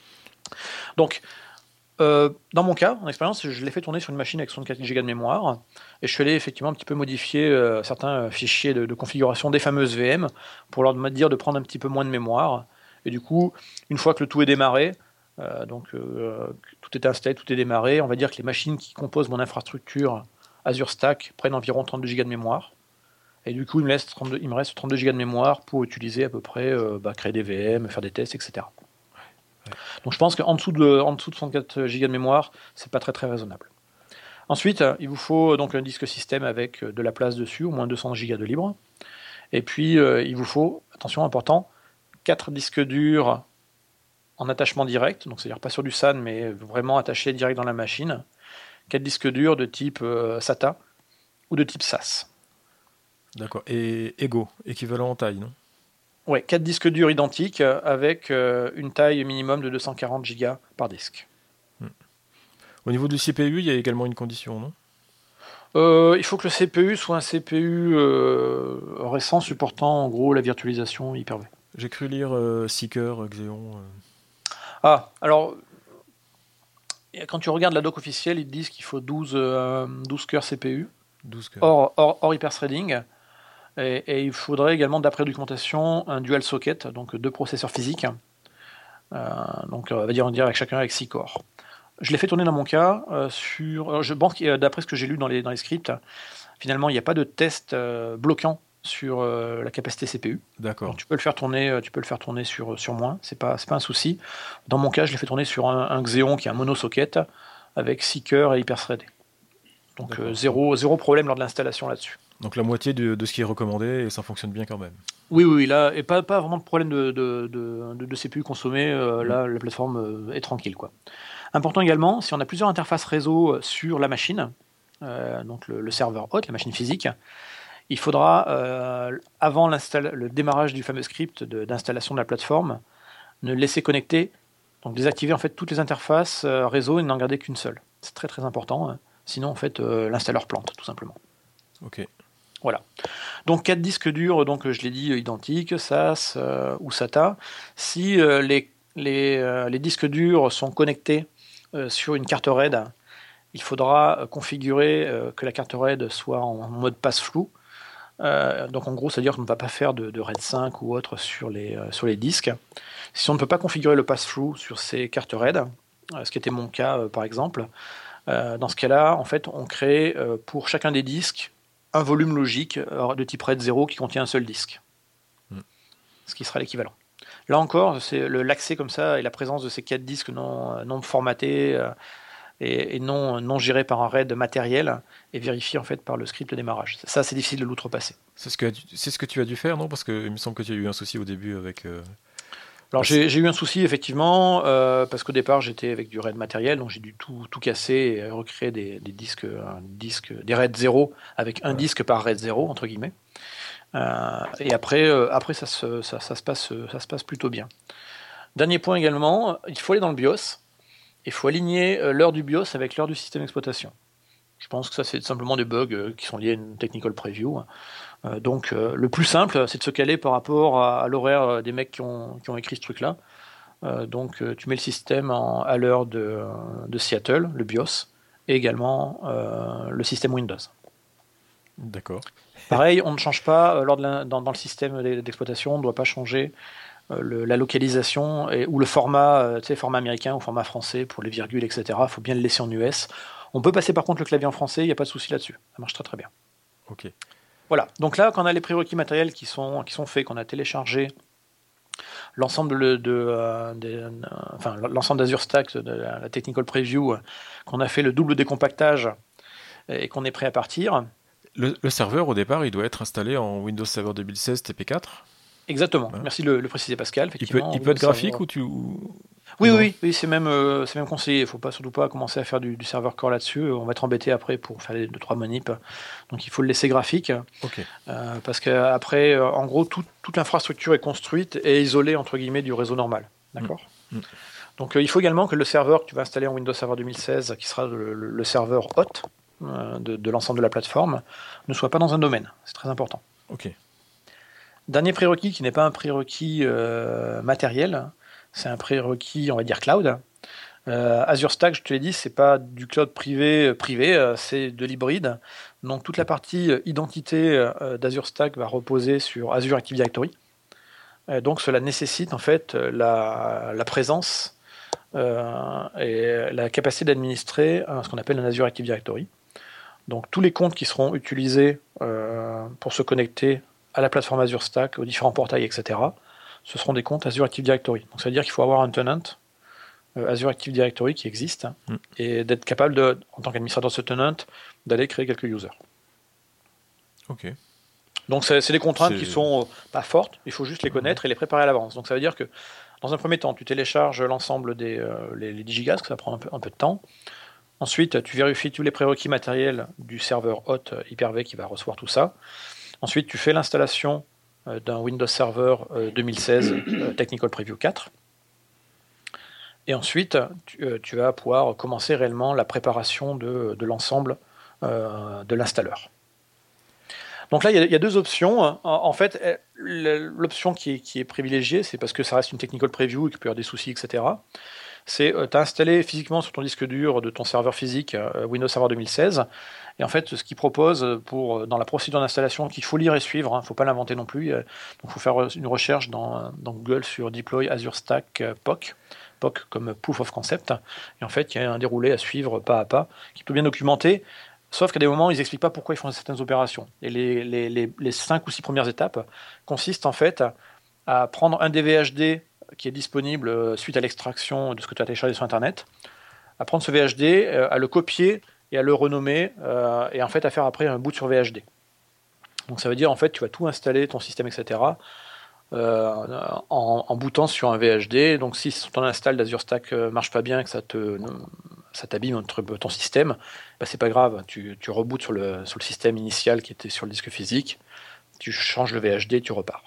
Donc, euh, dans mon cas, en expérience, je l'ai fait tourner sur une machine avec soixante-quatre giga de mémoire et je suis allé effectivement un petit peu modifier euh, certains fichiers de, de configuration des fameuses V M pour leur dire de prendre un petit peu moins de mémoire. Et du coup, une fois que le tout est démarré, euh, donc euh, tout est installé, tout est démarré, on va dire que les machines qui composent mon infrastructure Azure Stack prennent environ trente-deux giga de mémoire. Et du coup, il me, laisse trente-deux, il me reste trente-deux giga de mémoire pour utiliser à peu près, euh, bah, créer des V M, faire des tests, et cetera. Donc je pense qu'en dessous de, en dessous de soixante-quatre giga de mémoire, c'est pas très très raisonnable. Ensuite, il vous faut donc un disque système avec de la place dessus, au moins deux cents giga de libre. Et puis, euh, il vous faut, attention important, quatre disques durs en attachement direct, donc c'est-à-dire pas sur du S A N, mais vraiment attachés direct dans la machine. quatre disques durs de type euh, SATA ou de type S A S. D'accord. Et égaux, équivalent en taille, non ? Ouais, quatre disques durs identiques avec euh, une taille minimum de deux cent quarante giga par disque. Hmm. Au niveau du C P U, il y a également une condition, non ? euh, Il faut que le C P U soit un C P U euh, récent supportant en gros la virtualisation Hyper-V. J'ai cru lire euh, Seeker, Xeon. Euh... Ah, alors quand tu regardes la doc officielle, ils te disent qu'il faut douze, euh, douze cœurs C P U, douze cœurs. Hors, hors, hors hyper-threading. Et, et il faudrait également, d'après la documentation, un dual socket, donc deux processeurs physiques. Euh, donc, on va dire, on dirait avec chacun avec six corps. Je l'ai fait tourner dans mon cas euh, sur. Alors je pense, d'après ce que j'ai lu dans les, dans les scripts, finalement, il n'y a pas de test euh, bloquant sur euh, la capacité C P U. D'accord. Donc, tu peux le faire tourner, tu peux le faire tourner sur, sur moins, c'est pas, c'est pas un souci. Dans mon cas, je l'ai fait tourner sur un, un Xeon qui est un mono-socket avec six cœurs et hyper-threadé. Donc, euh, zéro, zéro problème lors de l'installation là-dessus. Donc la moitié de, de ce qui est recommandé et ça fonctionne bien quand même. Oui, oui, là, et pas, pas vraiment de problème de, de, de, de C P U consommé. Euh, mmh. Là, la plateforme euh, est tranquille, quoi. Important également, si on a plusieurs interfaces réseau sur la machine, euh, donc le, le serveur hôte, la machine physique, il faudra, euh, avant le démarrage du fameux script de, d'installation de la plateforme, ne laisser connecter, donc désactiver en fait toutes les interfaces euh, réseau et n'en garder qu'une seule. C'est très très important, hein. Sinon en fait euh, l'installeur plante tout simplement. Ok. Voilà. Donc quatre disques durs, donc je l'ai dit, identiques, S A S euh, ou SATA. Si euh, les, les, euh, les disques durs sont connectés euh, sur une carte RAID, il faudra configurer euh, que la carte RAID soit en mode passe-flou. Euh, donc en gros, c'est-à-dire qu'on ne va pas faire de, de RAID cinq ou autre sur les, euh, sur les disques. Si on ne peut pas configurer le passe-flou sur ces cartes RAID, euh, ce qui était mon cas euh, par exemple, euh, dans ce cas-là, en fait, on crée euh, pour chacun des disques un volume logique de type RAID zéro qui contient un seul disque, mm. ce qui sera l'équivalent. Là encore, c'est le, l'accès comme ça et la présence de ces quatre disques non, non formatés euh, et, et non, non gérés par un RAID matériel est vérifié en fait par le script de démarrage. Ça, c'est difficile de l'outrepasser. C'est ce que, c'est ce que tu as dû faire, non ? Parce qu'il me semble que tu as eu un souci au début avec... Euh... Alors j'ai, j'ai eu un souci effectivement euh, parce qu'au départ j'étais avec du RAID matériel, donc j'ai dû tout, tout casser et recréer des, des disques, un disque, des RAID zéro avec un ouais. disque par RAID zéro entre guillemets. Euh, et après, euh, après ça, se, ça, ça, se passe, ça se passe plutôt bien. Dernier point également, il faut aller dans le BIOS. Il faut aligner l'heure du BIOS avec l'heure du système d'exploitation. Je pense que ça c'est simplement des bugs qui sont liés à une technical preview. Euh, donc euh, le plus simple, c'est de se caler par rapport à, à l'horaire des mecs qui ont, qui ont écrit ce truc-là. Euh, donc euh, tu mets le système en, à l'heure de, de Seattle, le BIOS, et également euh, le système Windows. D'accord. Pareil, on ne change pas, euh, lors de la, dans, dans le système d'exploitation, on ne doit pas changer euh, le, la localisation et, ou le format, euh, tu sais, format américain ou format français pour les virgules, et cetera. Il faut bien le laisser en U S. On peut passer par contre le clavier en français, il n'y a pas de souci là-dessus. Ça marche très très bien. Ok. Voilà, donc là, quand on a les prérequis matériels qui sont, qui sont faits, qu'on a téléchargé l'ensemble de, de, euh, de euh, enfin, l'ensemble d'Azure Stack, de la, la Technical Preview, euh, qu'on a fait le double décompactage et qu'on est prêt à partir. Le, le serveur, au départ, il doit être installé en Windows Server deux mille seize T P quatre. Exactement, Ouais. merci de le, le préciser Pascal. Il peut, il peut être graphique ou tu... Oui, oui, oui, c'est même, euh, c'est même conseillé. Il ne faut pas, surtout pas commencer à faire du, du serveur core là-dessus. On va être embêté après pour faire les deux trois manips. Donc il faut le laisser graphique. Ok. Euh, parce qu'après, euh, en gros, tout, toute l'infrastructure est construite et isolée entre guillemets du réseau normal. D'accord. Mmh. Mmh. Donc euh, il faut également que le serveur que tu vas installer en Windows Server deux mille seize, qui sera le, le, le serveur hôte euh, de, de l'ensemble de la plateforme, ne soit pas dans un domaine. C'est très important. Ok. Dernier prérequis qui n'est pas un prérequis euh, matériel, c'est un prérequis, on va dire, cloud. Euh, Azure Stack, je te l'ai dit, c'est pas du cloud privé, privé, euh, c'est de l'hybride. Donc toute la partie identité euh, d'Azure Stack va reposer sur Azure Active Directory. Euh, donc cela nécessite en fait la, la présence euh, et la capacité d'administrer euh, ce qu'on appelle un Azure Active Directory. Donc tous les comptes qui seront utilisés euh, pour se connecter à la plateforme Azure Stack, aux différents portails, et cetera, ce seront des comptes Azure Active Directory. Donc ça veut dire qu'il faut avoir un tenant euh, Azure Active Directory qui existe mm. et d'être capable, de, en tant qu'administrateur de ce tenant, d'aller créer quelques users. Ok. Donc c'est, c'est des contraintes c'est... qui sont euh, pas fortes, il faut juste les connaître mm. et les préparer à l'avance. Donc ça veut dire que dans un premier temps, tu télécharges l'ensemble des euh, les, les digigas, que ça prend un peu, un peu de temps. Ensuite, tu vérifies tous les prérequis matériels du serveur hôte Hyper-V qui va recevoir tout ça. Ensuite, tu fais l'installation euh, d'un Windows Server euh, deux mille seize euh, Technical Preview quatre. Et ensuite, tu, euh, tu vas pouvoir commencer réellement la préparation de, de l'ensemble euh, de l'installeur. Donc là, il y, y a deux options. En, en fait, l'option qui est, qui est privilégiée, c'est parce que ça reste une Technical Preview et qu'il peut y avoir des soucis, et cetera. C'est euh, tu as installé physiquement sur ton disque dur de ton serveur physique euh, Windows Server deux mille seize. Et en fait, ce qu'il propose pour, dans la procédure d'installation, qu'il faut lire et suivre, il hein, ne faut pas l'inventer non plus. Euh, donc il faut faire une recherche dans, dans Google sur Deploy Azure Stack euh, P O C. P O C comme Proof of Concept. Et en fait, il y a un déroulé à suivre pas à pas, qui est tout bien documenté. Sauf qu'à des moments, ils n'expliquent pas pourquoi ils font certaines opérations. Et les, les, les, les cinq ou six premières étapes consistent en fait à prendre un D V H D qui est disponible suite à l'extraction de ce que tu as téléchargé sur Internet, à prendre ce V H D, à le copier et à le renommer, euh, et en fait à faire après un boot sur V H D. Donc ça veut dire en fait tu vas tout installer, ton système, et cetera, euh, en, en bootant sur un V H D. Donc si ton install d'Azure Stack ne marche pas bien, que ça te ça t'abîme ton système, bah c'est pas grave, tu, tu rebootes sur le, sur le système initial qui était sur le disque physique, tu changes le V H D, tu repars.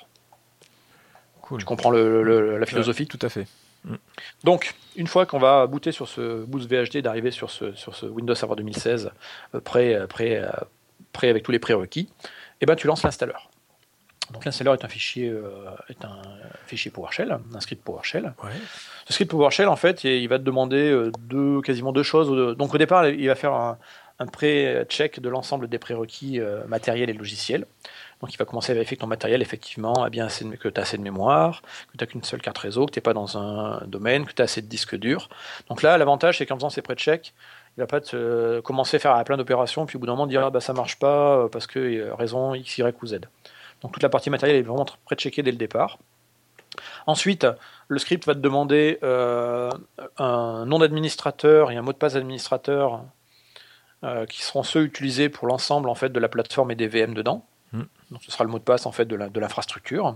Cool. Tu comprends le, le, la philosophie ? Ouais, tout à fait. Mm. Donc, une fois qu'on va booter sur ce boost V H D, d'arriver sur ce, sur ce Windows Server deux mille seize, euh, prêt, prêt, euh, prêt avec tous les prérequis, et ben tu lances l'installeur. Donc l'installeur est un fichier, euh, est un fichier PowerShell, un script PowerShell. Ouais. Ce script PowerShell, en fait, il va te demander deux, quasiment deux choses. Donc au départ, il va faire un, un pré-check de l'ensemble des prérequis euh, matériels et logiciels. Donc il va commencer à vérifier que ton matériel, effectivement, a bien assez de, que tu as assez de mémoire, que tu n'as qu'une seule carte réseau, que tu n'es pas dans un domaine, que tu as assez de disque dur. Donc là, l'avantage, c'est qu'en faisant ces pré-checks, il ne va pas te, euh, commencer à faire plein d'opérations, puis au bout d'un moment dire ah, bah, ça ne marche pas parce que euh, raison X, Y ou Z. Donc toute la partie matérielle est vraiment pré-checkée dès le départ. Ensuite, le script va te demander euh, un nom d'administrateur et un mot de passe d'administrateur euh, qui seront ceux utilisés pour l'ensemble en fait, de la plateforme et des V M dedans. Mmh. Donc ce sera le mot de passe en fait, de, la, de l'infrastructure.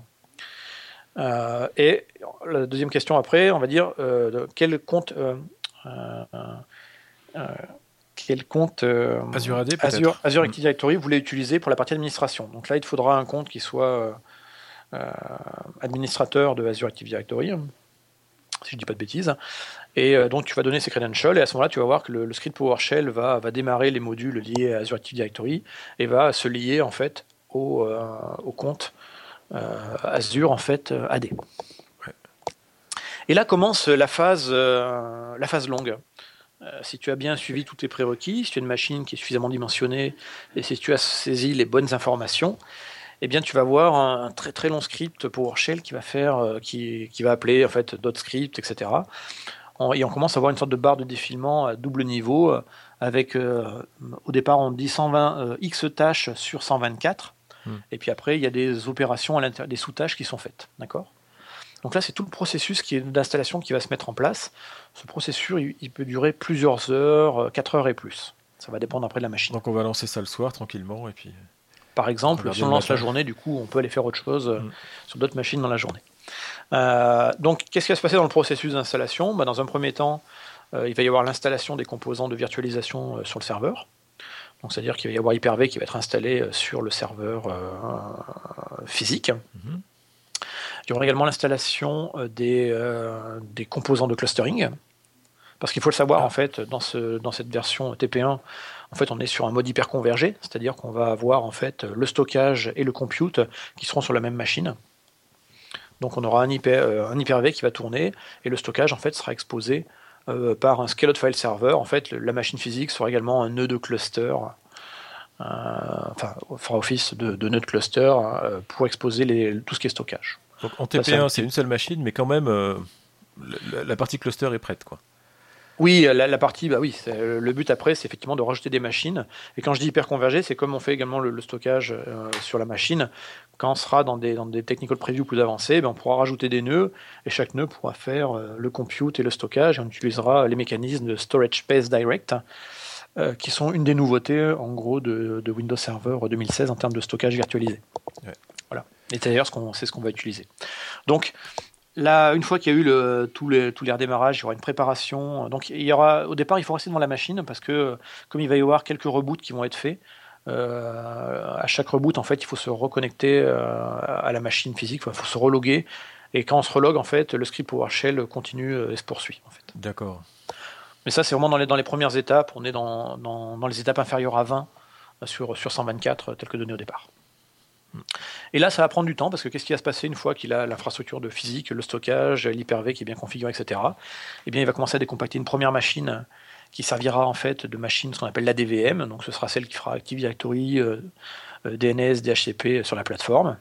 Euh, et la deuxième question après, on va dire euh, quel compte... Euh, euh, euh, quel compte euh, Azure A D Azure, Azure Active Directory vous voulez utiliser pour la partie administration. Donc là, il te faudra un compte qui soit euh, administrateur de Azure Active Directory, si je ne dis pas de bêtises. Et euh, donc, tu vas donner ces credentials, et à ce moment-là, tu vas voir que le, le script PowerShell va, va démarrer les modules liés à Azure Active Directory et va se lier en fait au, euh, au compte euh, Azure en fait A D. Ouais. Et là commence la phase, euh, la phase longue. Euh, si tu as bien suivi tous tes prérequis, si tu as une machine qui est suffisamment dimensionnée et si tu as saisi les bonnes informations, eh bien tu vas avoir un, un très très long script PowerShell qui va faire, euh, qui, qui va appeler en fait d'autres scripts, et cetera. On, et on commence à avoir une sorte de barre de défilement à double niveau euh, avec euh, au départ on dit cent vingt euh, X tâches sur cent vingt-quatre, hmm. et puis après il y a des opérations à l'intérieur, des sous-tâches qui sont faites, d'accord ? Donc là, c'est tout le processus qui est d'installation qui va se mettre en place. Ce processus, il, il peut durer plusieurs heures, quatre heures et plus. Ça va dépendre après de la machine. Donc on va lancer ça le soir tranquillement et puis. Par exemple, si on lance la journée, du coup, on peut aller faire autre chose mm. sur d'autres machines dans la journée. Euh, donc, qu'est-ce qui va se passer dans le processus d'installation ? Bah, dans un premier temps, euh, il va y avoir l'installation des composants de virtualisation euh, sur le serveur. Donc, c'est-à-dire qu'il va y avoir Hyper-V qui va être installé sur le serveur euh, physique. Mm-hmm. Il y aura également l'installation des, euh, des composants de clustering. Parce qu'il faut le savoir, en fait, dans, ce, dans cette version T P un, en fait, on est sur un mode hyper-convergé, c'est-à-dire qu'on va avoir en fait, le stockage et le compute qui seront sur la même machine. Donc on aura un, hyper, euh, un Hyper-V qui va tourner, et le stockage en fait, sera exposé euh, par un scaled file server. En fait, le, la machine physique sera également un nœud de cluster, euh, enfin, fera office de, de nœud de cluster euh, pour exposer les, tout ce qui est stockage. Donc en T P un, ça, c'est, c'est une seule machine, mais quand même, euh, la, la partie cluster est prête, quoi. Oui, la, la partie, bah oui, c'est, le but après, c'est effectivement de rajouter des machines. Et quand je dis hyper-convergé, c'est comme on fait également le, le stockage euh, sur la machine. Quand on sera dans des, dans des technical previews plus avancés, ben on pourra rajouter des nœuds, et chaque nœud pourra faire euh, le compute et le stockage, et on utilisera les mécanismes de Storage Space Direct, euh, qui sont une des nouveautés, en gros, de, de Windows Server deux mille seize en termes de stockage virtualisé. Ouais. Voilà. Et d'ailleurs, ce qu'on, c'est ce qu'on va utiliser. Donc, là, une fois qu'il y a eu le, tous, les, tous les redémarrages, il y aura une préparation. Donc, il y aura, au départ, il faut rester devant la machine parce que, comme il va y avoir quelques reboots qui vont être faits, euh, à chaque reboot, en fait, il faut se reconnecter euh, à la machine physique, il faut se reloguer. Et quand on se relogue, en fait, le script PowerShell continue et se poursuit. En fait. D'accord. Mais ça, c'est vraiment dans les, dans les premières étapes. On est dans, dans, dans les étapes inférieures à vingt sur, sur cent vingt-quatre, telles que données au départ. Et là, ça va prendre du temps parce que qu'est-ce qui va se passer une fois qu'il a l'infrastructure de physique, le stockage, l'Hyper-V qui est bien configuré, et cetera. Eh bien, il va commencer à décompacter une première machine qui servira en fait de machine, ce qu'on appelle l'A D V M. Donc, ce sera celle qui fera Active Directory, euh, D N S, D H C P sur la plateforme.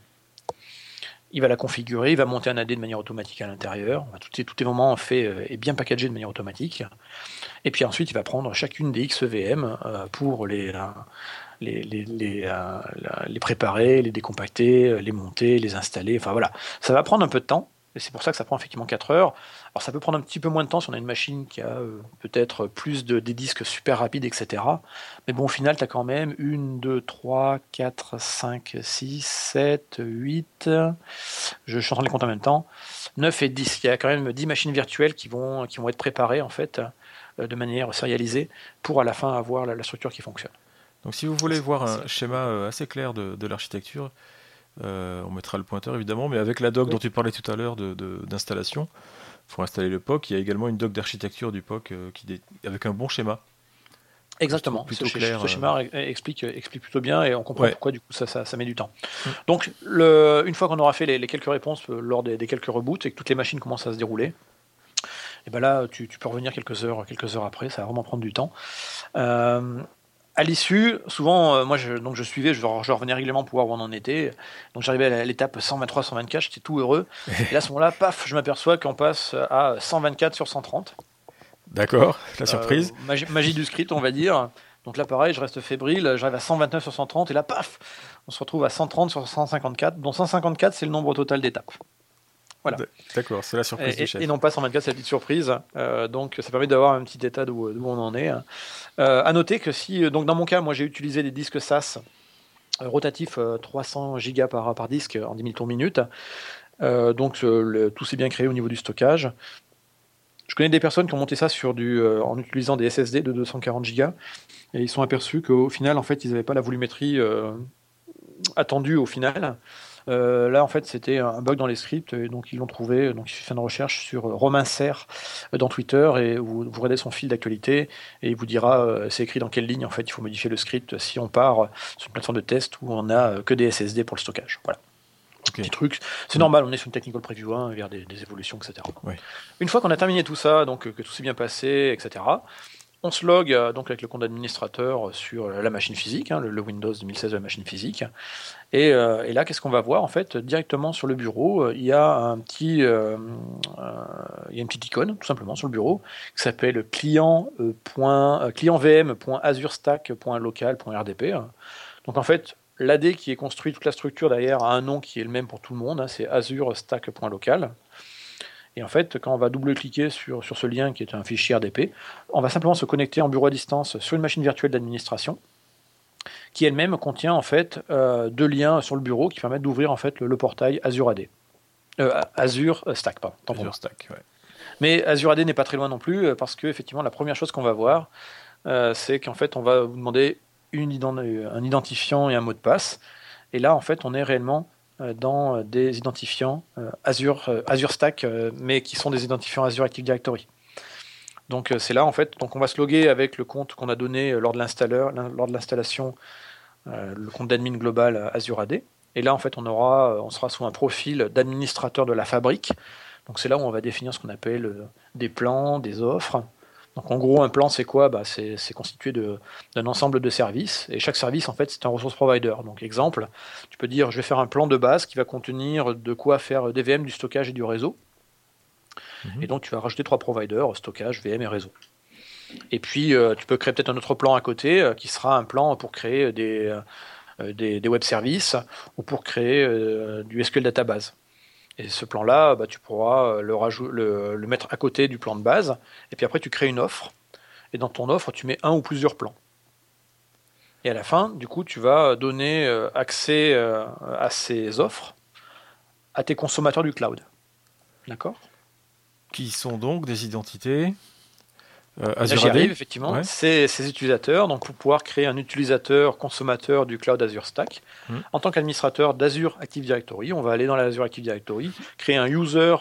Il va la configurer, il va monter un A D de manière automatique à l'intérieur. Tout est, tout est vraiment fait euh, et bien packagé de manière automatique. Et puis ensuite, il va prendre chacune des X V M euh, pour les... Euh, Les, les, les, euh, les préparer, les décompacter, les monter, les installer, enfin voilà. Ça va prendre un peu de temps, et c'est pour ça que ça prend effectivement quatre heures. Alors ça peut prendre un petit peu moins de temps si on a une machine qui a euh, peut-être plus de des disques super rapides, et cetera. Mais bon, au final, tu as quand même une, deux, trois, quatre, cinq, six, sept, huit, je suis en train de les compter en même temps, neuf et dix. Il y a quand même dix machines virtuelles qui vont, qui vont être préparées en fait, euh, de manière sérialisée pour à la fin avoir la, la structure qui fonctionne. Donc si vous voulez voir un schéma assez clair de, de l'architecture, euh, on mettra le pointeur évidemment, mais avec la doc oui. dont tu parlais tout à l'heure de, de, d'installation, pour installer le P O C, il y a également une doc d'architecture du P O C euh, qui dé... avec un bon schéma. Exactement, plutôt, plutôt ce, clair, ce schéma euh... explique, explique plutôt bien et on comprend ouais. pourquoi du coup ça, ça, ça met du temps. Mmh. Donc le, une fois qu'on aura fait les, les quelques réponses lors des, des quelques reboots et que toutes les machines commencent à se dérouler, et ben là tu, tu peux revenir quelques heures, quelques heures après, ça va vraiment prendre du temps. Euh, À l'issue, souvent, euh, moi, je, donc je suivais, je, je revenais régulièrement pour voir où on en était. Donc, j'arrivais à l'étape cent vingt-trois cent vingt-quatre, j'étais tout heureux. Et là, à ce moment-là, paf, je m'aperçois qu'on passe à cent vingt-quatre sur cent trente. D'accord, la surprise. Euh, magie, magie du script, on va dire. Donc là, pareil, je reste fébrile, j'arrive à cent vingt-neuf sur cent trente, et là, paf, on se retrouve à cent trente sur cent cinquante-quatre, dont cent cinquante-quatre, c'est le nombre total d'étapes. Voilà. D'accord, c'est la surprise et, du chef. Et non pas cent vingt-quatre, c'est la petite surprise. Euh, donc ça permet d'avoir un petit état d'où, d'où on en est. Euh, à noter que si, donc dans mon cas, moi j'ai utilisé des disques S A S euh, rotatifs euh, trois cents gigas par, par disque en dix mille tours minute. Euh, donc euh, le, tout s'est bien créé au niveau du stockage. Je connais des personnes qui ont monté ça sur du, euh, en utilisant des S S D de deux cent quarante gigas et ils sont aperçus qu'au final, en fait, ils n'avaient pas la volumétrie euh, attendue au final. Euh, là, en fait, c'était un bug dans les scripts, et donc ils l'ont trouvé. Donc, il fait une recherche sur Romain Serre dans Twitter, et vous, vous regardez son fil d'actualité, et il vous dira euh, c'est écrit dans quelle ligne. En fait, il faut modifier le script si on part sur une plateforme de test où on n'a que des S S D pour le stockage. Voilà. okay. petits trucs. C'est mmh. normal, on est sur une technical preview, hein, vers des, des évolutions, et cetera. Oui. Une fois qu'on a terminé tout ça, donc que tout s'est bien passé, et cetera, on se log euh, donc avec le compte d'administrateur sur la machine physique, hein, le, le Windows deux mille seize de la machine physique. Et, euh, et là, qu'est-ce qu'on va voir en fait directement sur le bureau? Il y a un petit, euh, euh, il y a une petite icône tout simplement sur le bureau qui s'appelle client euh, point, euh, client vm.azurestack.local.rdp. Donc en fait, l'A D qui est construit, toute la structure derrière a un nom qui est le même pour tout le monde. Hein, c'est azurestack.local. Et en fait, quand on va double-cliquer sur, sur ce lien qui est un fichier R D P, on va simplement se connecter en bureau à distance sur une machine virtuelle d'administration qui elle-même contient en fait euh, deux liens sur le bureau qui permettent d'ouvrir en fait le, le portail Azure A D. Euh, Azure Stack, pardon. Azure Stack, ouais. Mais Azure A D n'est pas très loin non plus parce que effectivement la première chose qu'on va voir, euh, c'est qu'en fait on va vous demander une ident- un identifiant et un mot de passe. Et là en fait on est réellement dans des identifiants euh, Azure, euh, Azure Stack, euh, mais qui sont des identifiants Azure Active Directory. Donc euh, c'est là en fait, donc on va se loguer avec le compte qu'on a donné lors de l'installeur, lors de l'installation, euh, le compte d'admin global Azure A D. Et là en fait on aura, on sera sous un profil d'administrateur de la fabrique. Donc c'est là où on va définir ce qu'on appelle euh, des plans, des offres. Donc en gros, un plan, c'est quoi? Bah, c'est, c'est constitué de, d'un ensemble de services, et chaque service, en fait, c'est un resource provider. Donc exemple, tu peux dire, je vais faire un plan de base qui va contenir de quoi faire des V M, du stockage et du réseau. Mmh. Et donc tu vas rajouter trois providers, stockage, V M et réseau. Et puis euh, tu peux créer peut-être un autre plan à côté, euh, qui sera un plan pour créer des, euh, des, des web services, ou pour créer euh, du S Q L database. Et ce plan-là, bah, tu pourras le, rajou- le, le mettre à côté du plan de base, et puis après tu crées une offre, et dans ton offre tu mets un ou plusieurs plans. Et à la fin, du coup, tu vas donner accès à ces offres à tes consommateurs du cloud. D'accord ? Qui sont donc des identités Euh, Azure J'y arrive, effectivement. Ouais. C'est ces utilisateurs, donc pour pouvoir créer un utilisateur consommateur du cloud Azure Stack. Mmh. En tant qu'administrateur d'Azure Active Directory, on va aller dans l'Azure Active Directory, créer un user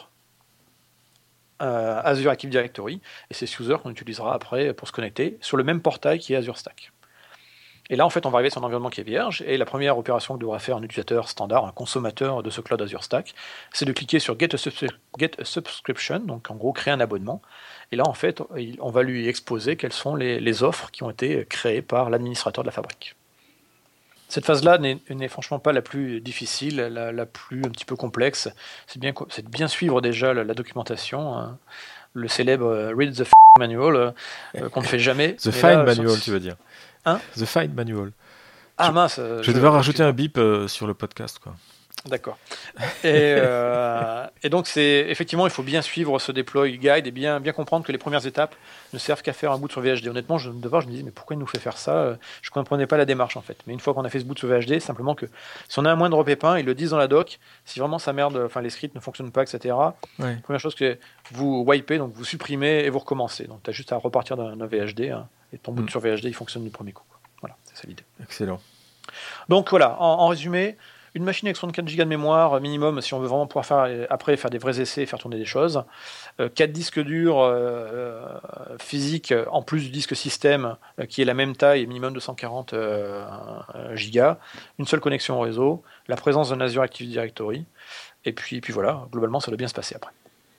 euh, Azure Active Directory, et c'est ce user qu'on utilisera après pour se connecter sur le même portail qui est Azure Stack. Et là, en fait, on va arriver sur un environnement qui est vierge, et la première opération que devra faire un utilisateur standard, un consommateur de ce cloud Azure Stack, c'est de cliquer sur Get a, subs- Get a Subscription, donc en gros, créer un abonnement. Et là, en fait, on va lui exposer quelles sont les, les offres qui ont été créées par l'administrateur de la fabrique. Cette phase-là n'est, n'est franchement pas la plus difficile, la, la plus un petit peu complexe. C'est, bien, c'est de bien suivre déjà la, la documentation, hein, le célèbre euh, Read the f*** manual, euh, qu'on ne fait jamais. The Fine là, Manual, tu veux dire. Hein? The Fine Manual. Ah je, mince. Je, je vais devoir rajouter un bip euh, sur le podcast, quoi. D'accord. Et, euh, et donc, c'est, effectivement, il faut bien suivre ce deploy guide et bien, bien comprendre que les premières étapes ne servent qu'à faire un boot sur V H D. Honnêtement, je, de voir, je me disais, mais pourquoi il nous fait faire ça? Je ne comprenais pas la démarche, en fait. Mais une fois qu'on a fait ce boot sur V H D, simplement que si on a un moindre pépin, ils le disent dans la doc, si vraiment ça merde, enfin, les scripts ne fonctionnent pas, et cetera. Ouais. Première chose que vous wipez, donc vous supprimez et vous recommencez. Donc, tu as juste à repartir d'un, d'un V H D, hein, et ton boot mmh. sur V H D, il fonctionne du premier coup. Voilà, c'est ça l'idée. Excellent. Donc, voilà, en, en résumé, une machine avec soixante-quatre giga de mémoire minimum si on veut vraiment pouvoir faire après faire des vrais essais et faire tourner des choses. Euh, quatre disques durs euh, physiques en plus du disque système euh, qui est la même taille, minimum deux cent quarante euh, gigas. Une seule connexion au réseau, la présence d'un Azure Active Directory. Et puis, puis voilà, globalement ça doit bien se passer après.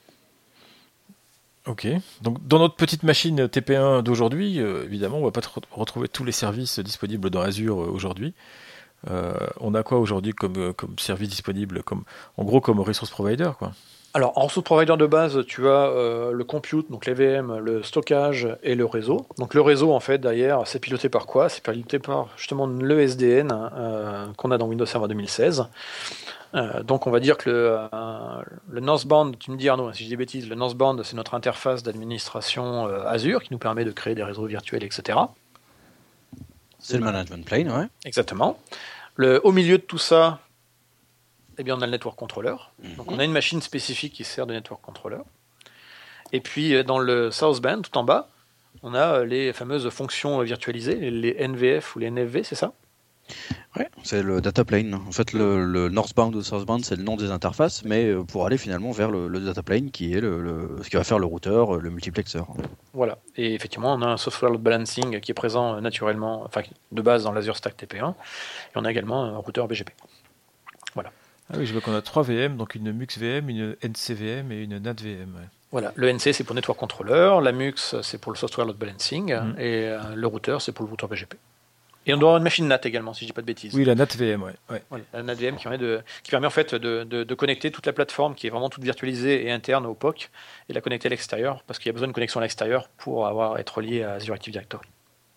Ok, donc dans notre petite machine T P un d'aujourd'hui, euh, évidemment on ne va pas t- retrouver tous les services disponibles dans Azure euh, aujourd'hui. Euh, on a quoi aujourd'hui comme, comme service disponible, comme, en gros comme resource provider, quoi? Alors en resource provider de base, tu as euh, le compute, donc les V M, le stockage et le réseau. Donc le réseau en fait derrière, c'est piloté par quoi? C'est piloté par justement le S D N euh, qu'on a dans Windows Server deux mille seize. Euh, donc on va dire que le, euh, le Northbound, tu me dis Arnaud, si je dis des bêtises, le Northbound c'est notre interface d'administration euh, Azure qui nous permet de créer des réseaux virtuels, et cetera. C'est le management plane, ouais. Exactement. Le, au milieu de tout ça, eh bien, on a le network controller. Mm-hmm. Donc, on a une machine spécifique qui sert de network controller. Et puis, dans le Southbound, tout en bas, on a les fameuses fonctions virtualisées, les N V F ou les N F V, c'est ça ? Ouais, c'est le data plane. En fait, le, le northbound ou southbound, c'est le nom des interfaces, mais pour aller finalement vers le, le data plane, qui est le, le, ce qui va faire le routeur, le multiplexeur. Voilà. Et effectivement, on a un software load balancing qui est présent naturellement, enfin de base dans l'Azure Stack T P un, et on a également un routeur B G P. Voilà. Ah oui, je vois qu'on a trois V M, donc une MUX V M, une N C V M et une N A T V M. Ouais. Voilà, le N C c'est pour Network Controller, la MUX c'est pour le Software Load Balancing, Mhm. et euh, le routeur c'est pour le routeur B G P. Et on doit avoir une machine N A T également, si je dis pas de bêtises. Oui, la N A T V M, ouais. ouais. Voilà, la N A T V M qui permet, de, qui permet en fait de, de, de connecter toute la plateforme qui est vraiment toute virtualisée et interne au P O C et la connecter à l'extérieur, parce qu'il y a besoin de connexion à l'extérieur pour avoir, être relié à Azure Active Directory.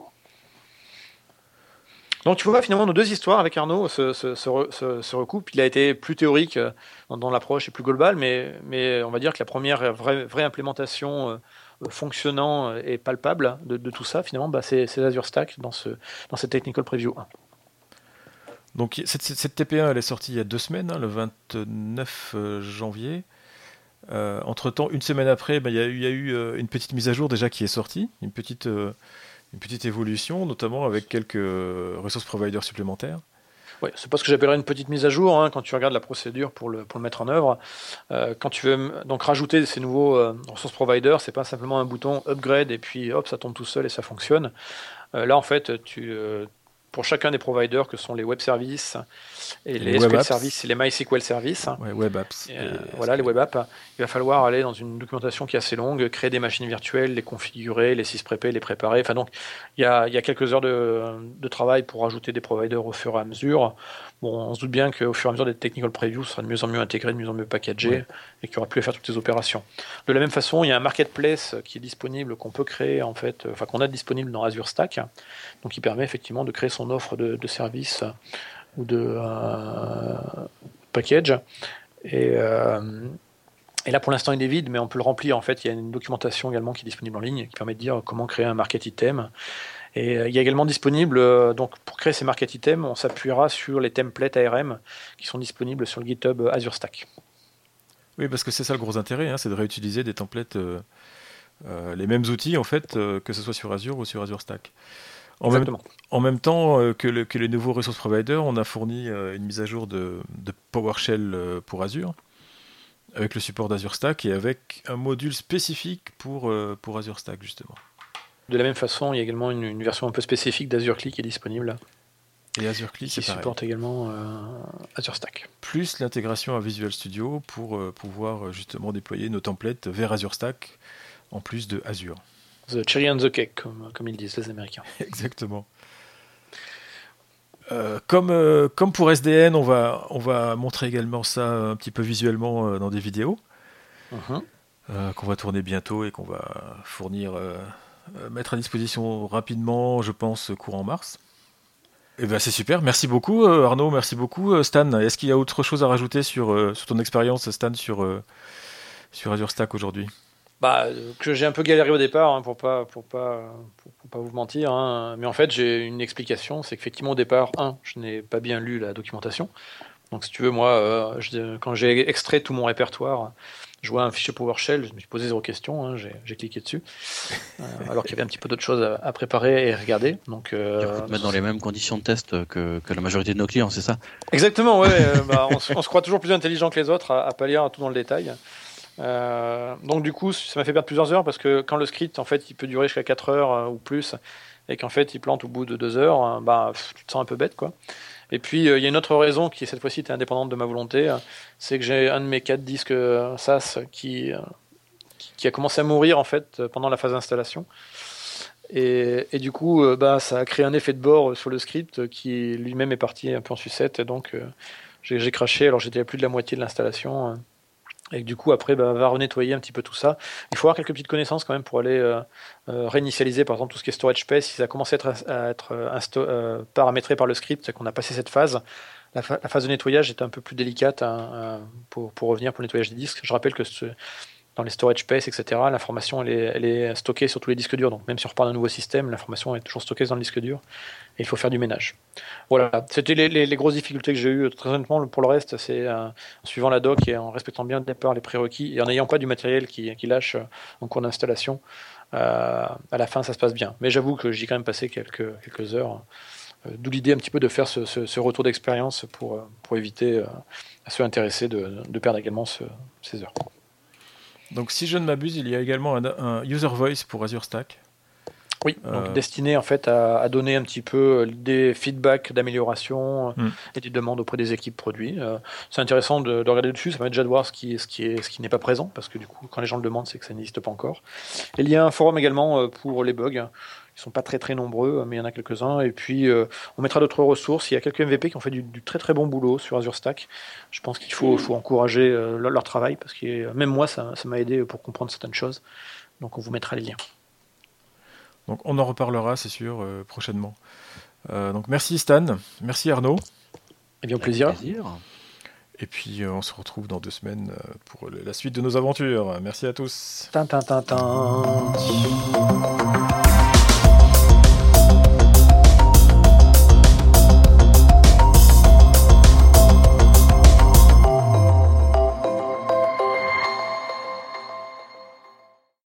Donc tu vois, finalement, nos deux histoires avec Arnaud se, se, se, se, se recoupent. Il a été plus théorique dans, dans l'approche et plus globale, mais, mais on va dire que la première vraie, vraie implémentation euh, fonctionnant et palpable de, de tout ça, finalement, bah, c'est, c'est Azure Stack dans, ce, dans cette Technical Preview un. Donc cette, cette, cette T P un, elle est sortie il y a deux semaines, hein, le vingt-neuf janvier. Euh, entre-temps, une semaine après, bah, il y a eu, il y a eu euh, une petite mise à jour déjà qui est sortie, une petite... Euh, une petite évolution, notamment avec quelques resource providers supplémentaires. Oui, c'est pas ce que j'appellerais une petite mise à jour, hein, quand tu regardes la procédure pour le, pour le mettre en œuvre. Euh, quand tu veux donc rajouter ces nouveaux euh, resource providers, c'est pas simplement un bouton upgrade et puis hop, ça tombe tout seul et ça fonctionne. Euh, là, en fait, tu, euh, pour chacun des providers que sont les web services et, et les, les S Q L services et les MySQL services, ouais, web apps et, euh, voilà, les web apps, il va falloir aller dans une documentation qui est assez longue, créer des machines virtuelles, les configurer, les sysprépper, les préparer. Enfin, donc, il y a, il y a quelques heures de, de travail pour ajouter des providers au fur et à mesure. Bon, on se doute bien qu'au fur et à mesure des technical previews, ça sera de mieux en mieux intégré, de mieux en mieux packagé, ouais. Et qu'il n'y aura plus à faire toutes ces opérations. De la même façon, il y a un marketplace qui est disponible, qu'on peut créer, en fait, enfin, qu'on a disponible dans Azure Stack, donc qui permet effectivement de créer son offre de, de services ou de euh, package. Et, euh, et là, pour l'instant, il est vide, mais on peut le remplir. En fait, il y a une documentation également qui est disponible en ligne, qui permet de dire comment créer un market item. Et euh, il y a également disponible, euh, donc pour créer ces market items, on s'appuiera sur les templates A R M qui sont disponibles sur le GitHub Azure Stack. Oui, parce que c'est ça le gros intérêt, hein, c'est de réutiliser des templates, euh, euh, les mêmes outils, en fait, euh, que ce soit sur Azure ou sur Azure Stack. En même, en même temps euh, que, le, que les nouveaux resource providers, on a fourni euh, une mise à jour de, de PowerShell euh, pour Azure, avec le support d'Azure Stack et avec un module spécifique pour, euh, pour Azure Stack, justement. De la même façon, il y a également une, une version un peu spécifique d'Azure Click qui est disponible. Et Azure Click, qui c'est supporte également euh, Azure Stack. Plus l'intégration à Visual Studio pour euh, pouvoir justement déployer nos templates vers Azure Stack, en plus de Azure. The cherry on the cake, comme, comme ils disent les Américains. Exactement. Euh, comme, euh, comme pour S D N, on va, on va montrer également ça un petit peu visuellement euh, dans des vidéos uh-huh. euh, qu'on va tourner bientôt et qu'on va fournir, euh, mettre à disposition rapidement, je pense, courant mars. Et ben c'est super, merci beaucoup euh, Arnaud, merci beaucoup euh, Stan. Est-ce qu'il y a autre chose à rajouter sur, euh, sur ton expérience, Stan, sur, euh, sur Azure Stack aujourd'hui? Bah, que j'ai un peu galéré au départ, hein, pour pas pour pas pour, pour pas vous mentir, hein. Mais en fait j'ai une explication, c'est qu'effectivement au départ, un, je n'ai pas bien lu la documentation. Donc si tu veux, moi, euh, je, quand j'ai extrait tout mon répertoire, je vois un fichier PowerShell, je me suis posé zéro question, hein, j'ai, j'ai cliqué dessus, euh, alors qu'il y avait un petit peu d'autres choses à, à préparer et regarder. Donc, euh, du coup, te mettre dans les mêmes conditions de test que, que la majorité de nos clients, c'est ça? Exactement, ouais. euh, bah, on, on se croit toujours plus intelligent que les autres à, à pas lire tout dans le détail. Euh, donc du coup, ça m'a fait perdre plusieurs heures parce que quand le script, en fait, il peut durer jusqu'à quatre heures euh, ou plus, et qu'en fait, il plante au bout de deux heures, euh, bah, pff, tu te sens un peu bête, quoi. Et puis, il euh, y a une autre raison qui, cette fois-ci, était indépendante de ma volonté, euh, c'est que j'ai un de mes quatre disques euh, S A S qui, euh, qui, qui a commencé à mourir, en fait, pendant la phase d'installation. Et, et du coup, euh, bah, ça a créé un effet de bord sur le script qui lui-même est parti un peu en sucette, et donc euh, j'ai, j'ai craché, alors j'étais à plus de la moitié de l'installation. Euh, Et du coup, après, bah, va renettoyer un petit peu tout ça. Il faut avoir quelques petites connaissances quand même pour aller euh, euh, réinitialiser, par exemple, tout ce qui est storage space. Si ça a commencé à être, à être insto- euh, paramétré par le script, c'est qu'on a passé cette phase. La, fa- la phase de nettoyage est un peu plus délicate hein, euh, pour, pour revenir pour le nettoyage des disques. Je rappelle que ce, dans les storage space, et cetera, l'information elle est, elle est stockée sur tous les disques durs. Donc même si on repart d'un nouveau système, l'information est toujours stockée dans le disque dur. Et il faut faire du ménage. Voilà, c'était les, les, les grosses difficultés que j'ai eues. Très honnêtement, pour le reste, c'est euh, en suivant la doc et en respectant bien au départ les prérequis et en n'ayant pas du matériel qui, qui lâche en cours d'installation. Euh, à la fin, ça se passe bien. Mais j'avoue que j'y ai quand même passé quelques, quelques heures. Euh, d'où l'idée un petit peu de faire ce, ce, ce retour d'expérience pour, pour éviter euh, à ceux intéressés de, de perdre également ce, ces heures. Donc si je ne m'abuse, il y a également un, un user voice pour Azure Stack. Oui, donc Euh, destiné en fait à, à donner un petit peu des feedbacks d'amélioration Mm. et des demandes auprès des équipes produits. Euh, c'est intéressant de, de regarder dessus, ça permet déjà de voir ce qui, est- ce qui est, ce qui n'est pas présent, parce que du coup, quand les gens le demandent, c'est que ça n'existe pas encore. Et il y a un forum également euh, pour les bugs. Ils sont pas très très nombreux, mais il y en a quelques-uns. Et puis, euh, on mettra d'autres ressources. Il y a quelques M V P qui ont fait du, du très très bon boulot sur Azure Stack. Je pense qu'il faut, faut encourager euh, leur, leur travail, parce que euh, même moi, ça, ça m'a aidé pour comprendre certaines choses. Donc, on vous mettra les liens. donc on en reparlera, c'est sûr, euh, prochainement. Euh, donc merci Stan, merci Arnaud. Et bien, au plaisir. Plaisir. Et puis euh, on se retrouve dans deux semaines euh, pour la suite de nos aventures. Merci à tous. Tin, tin, tin, tin.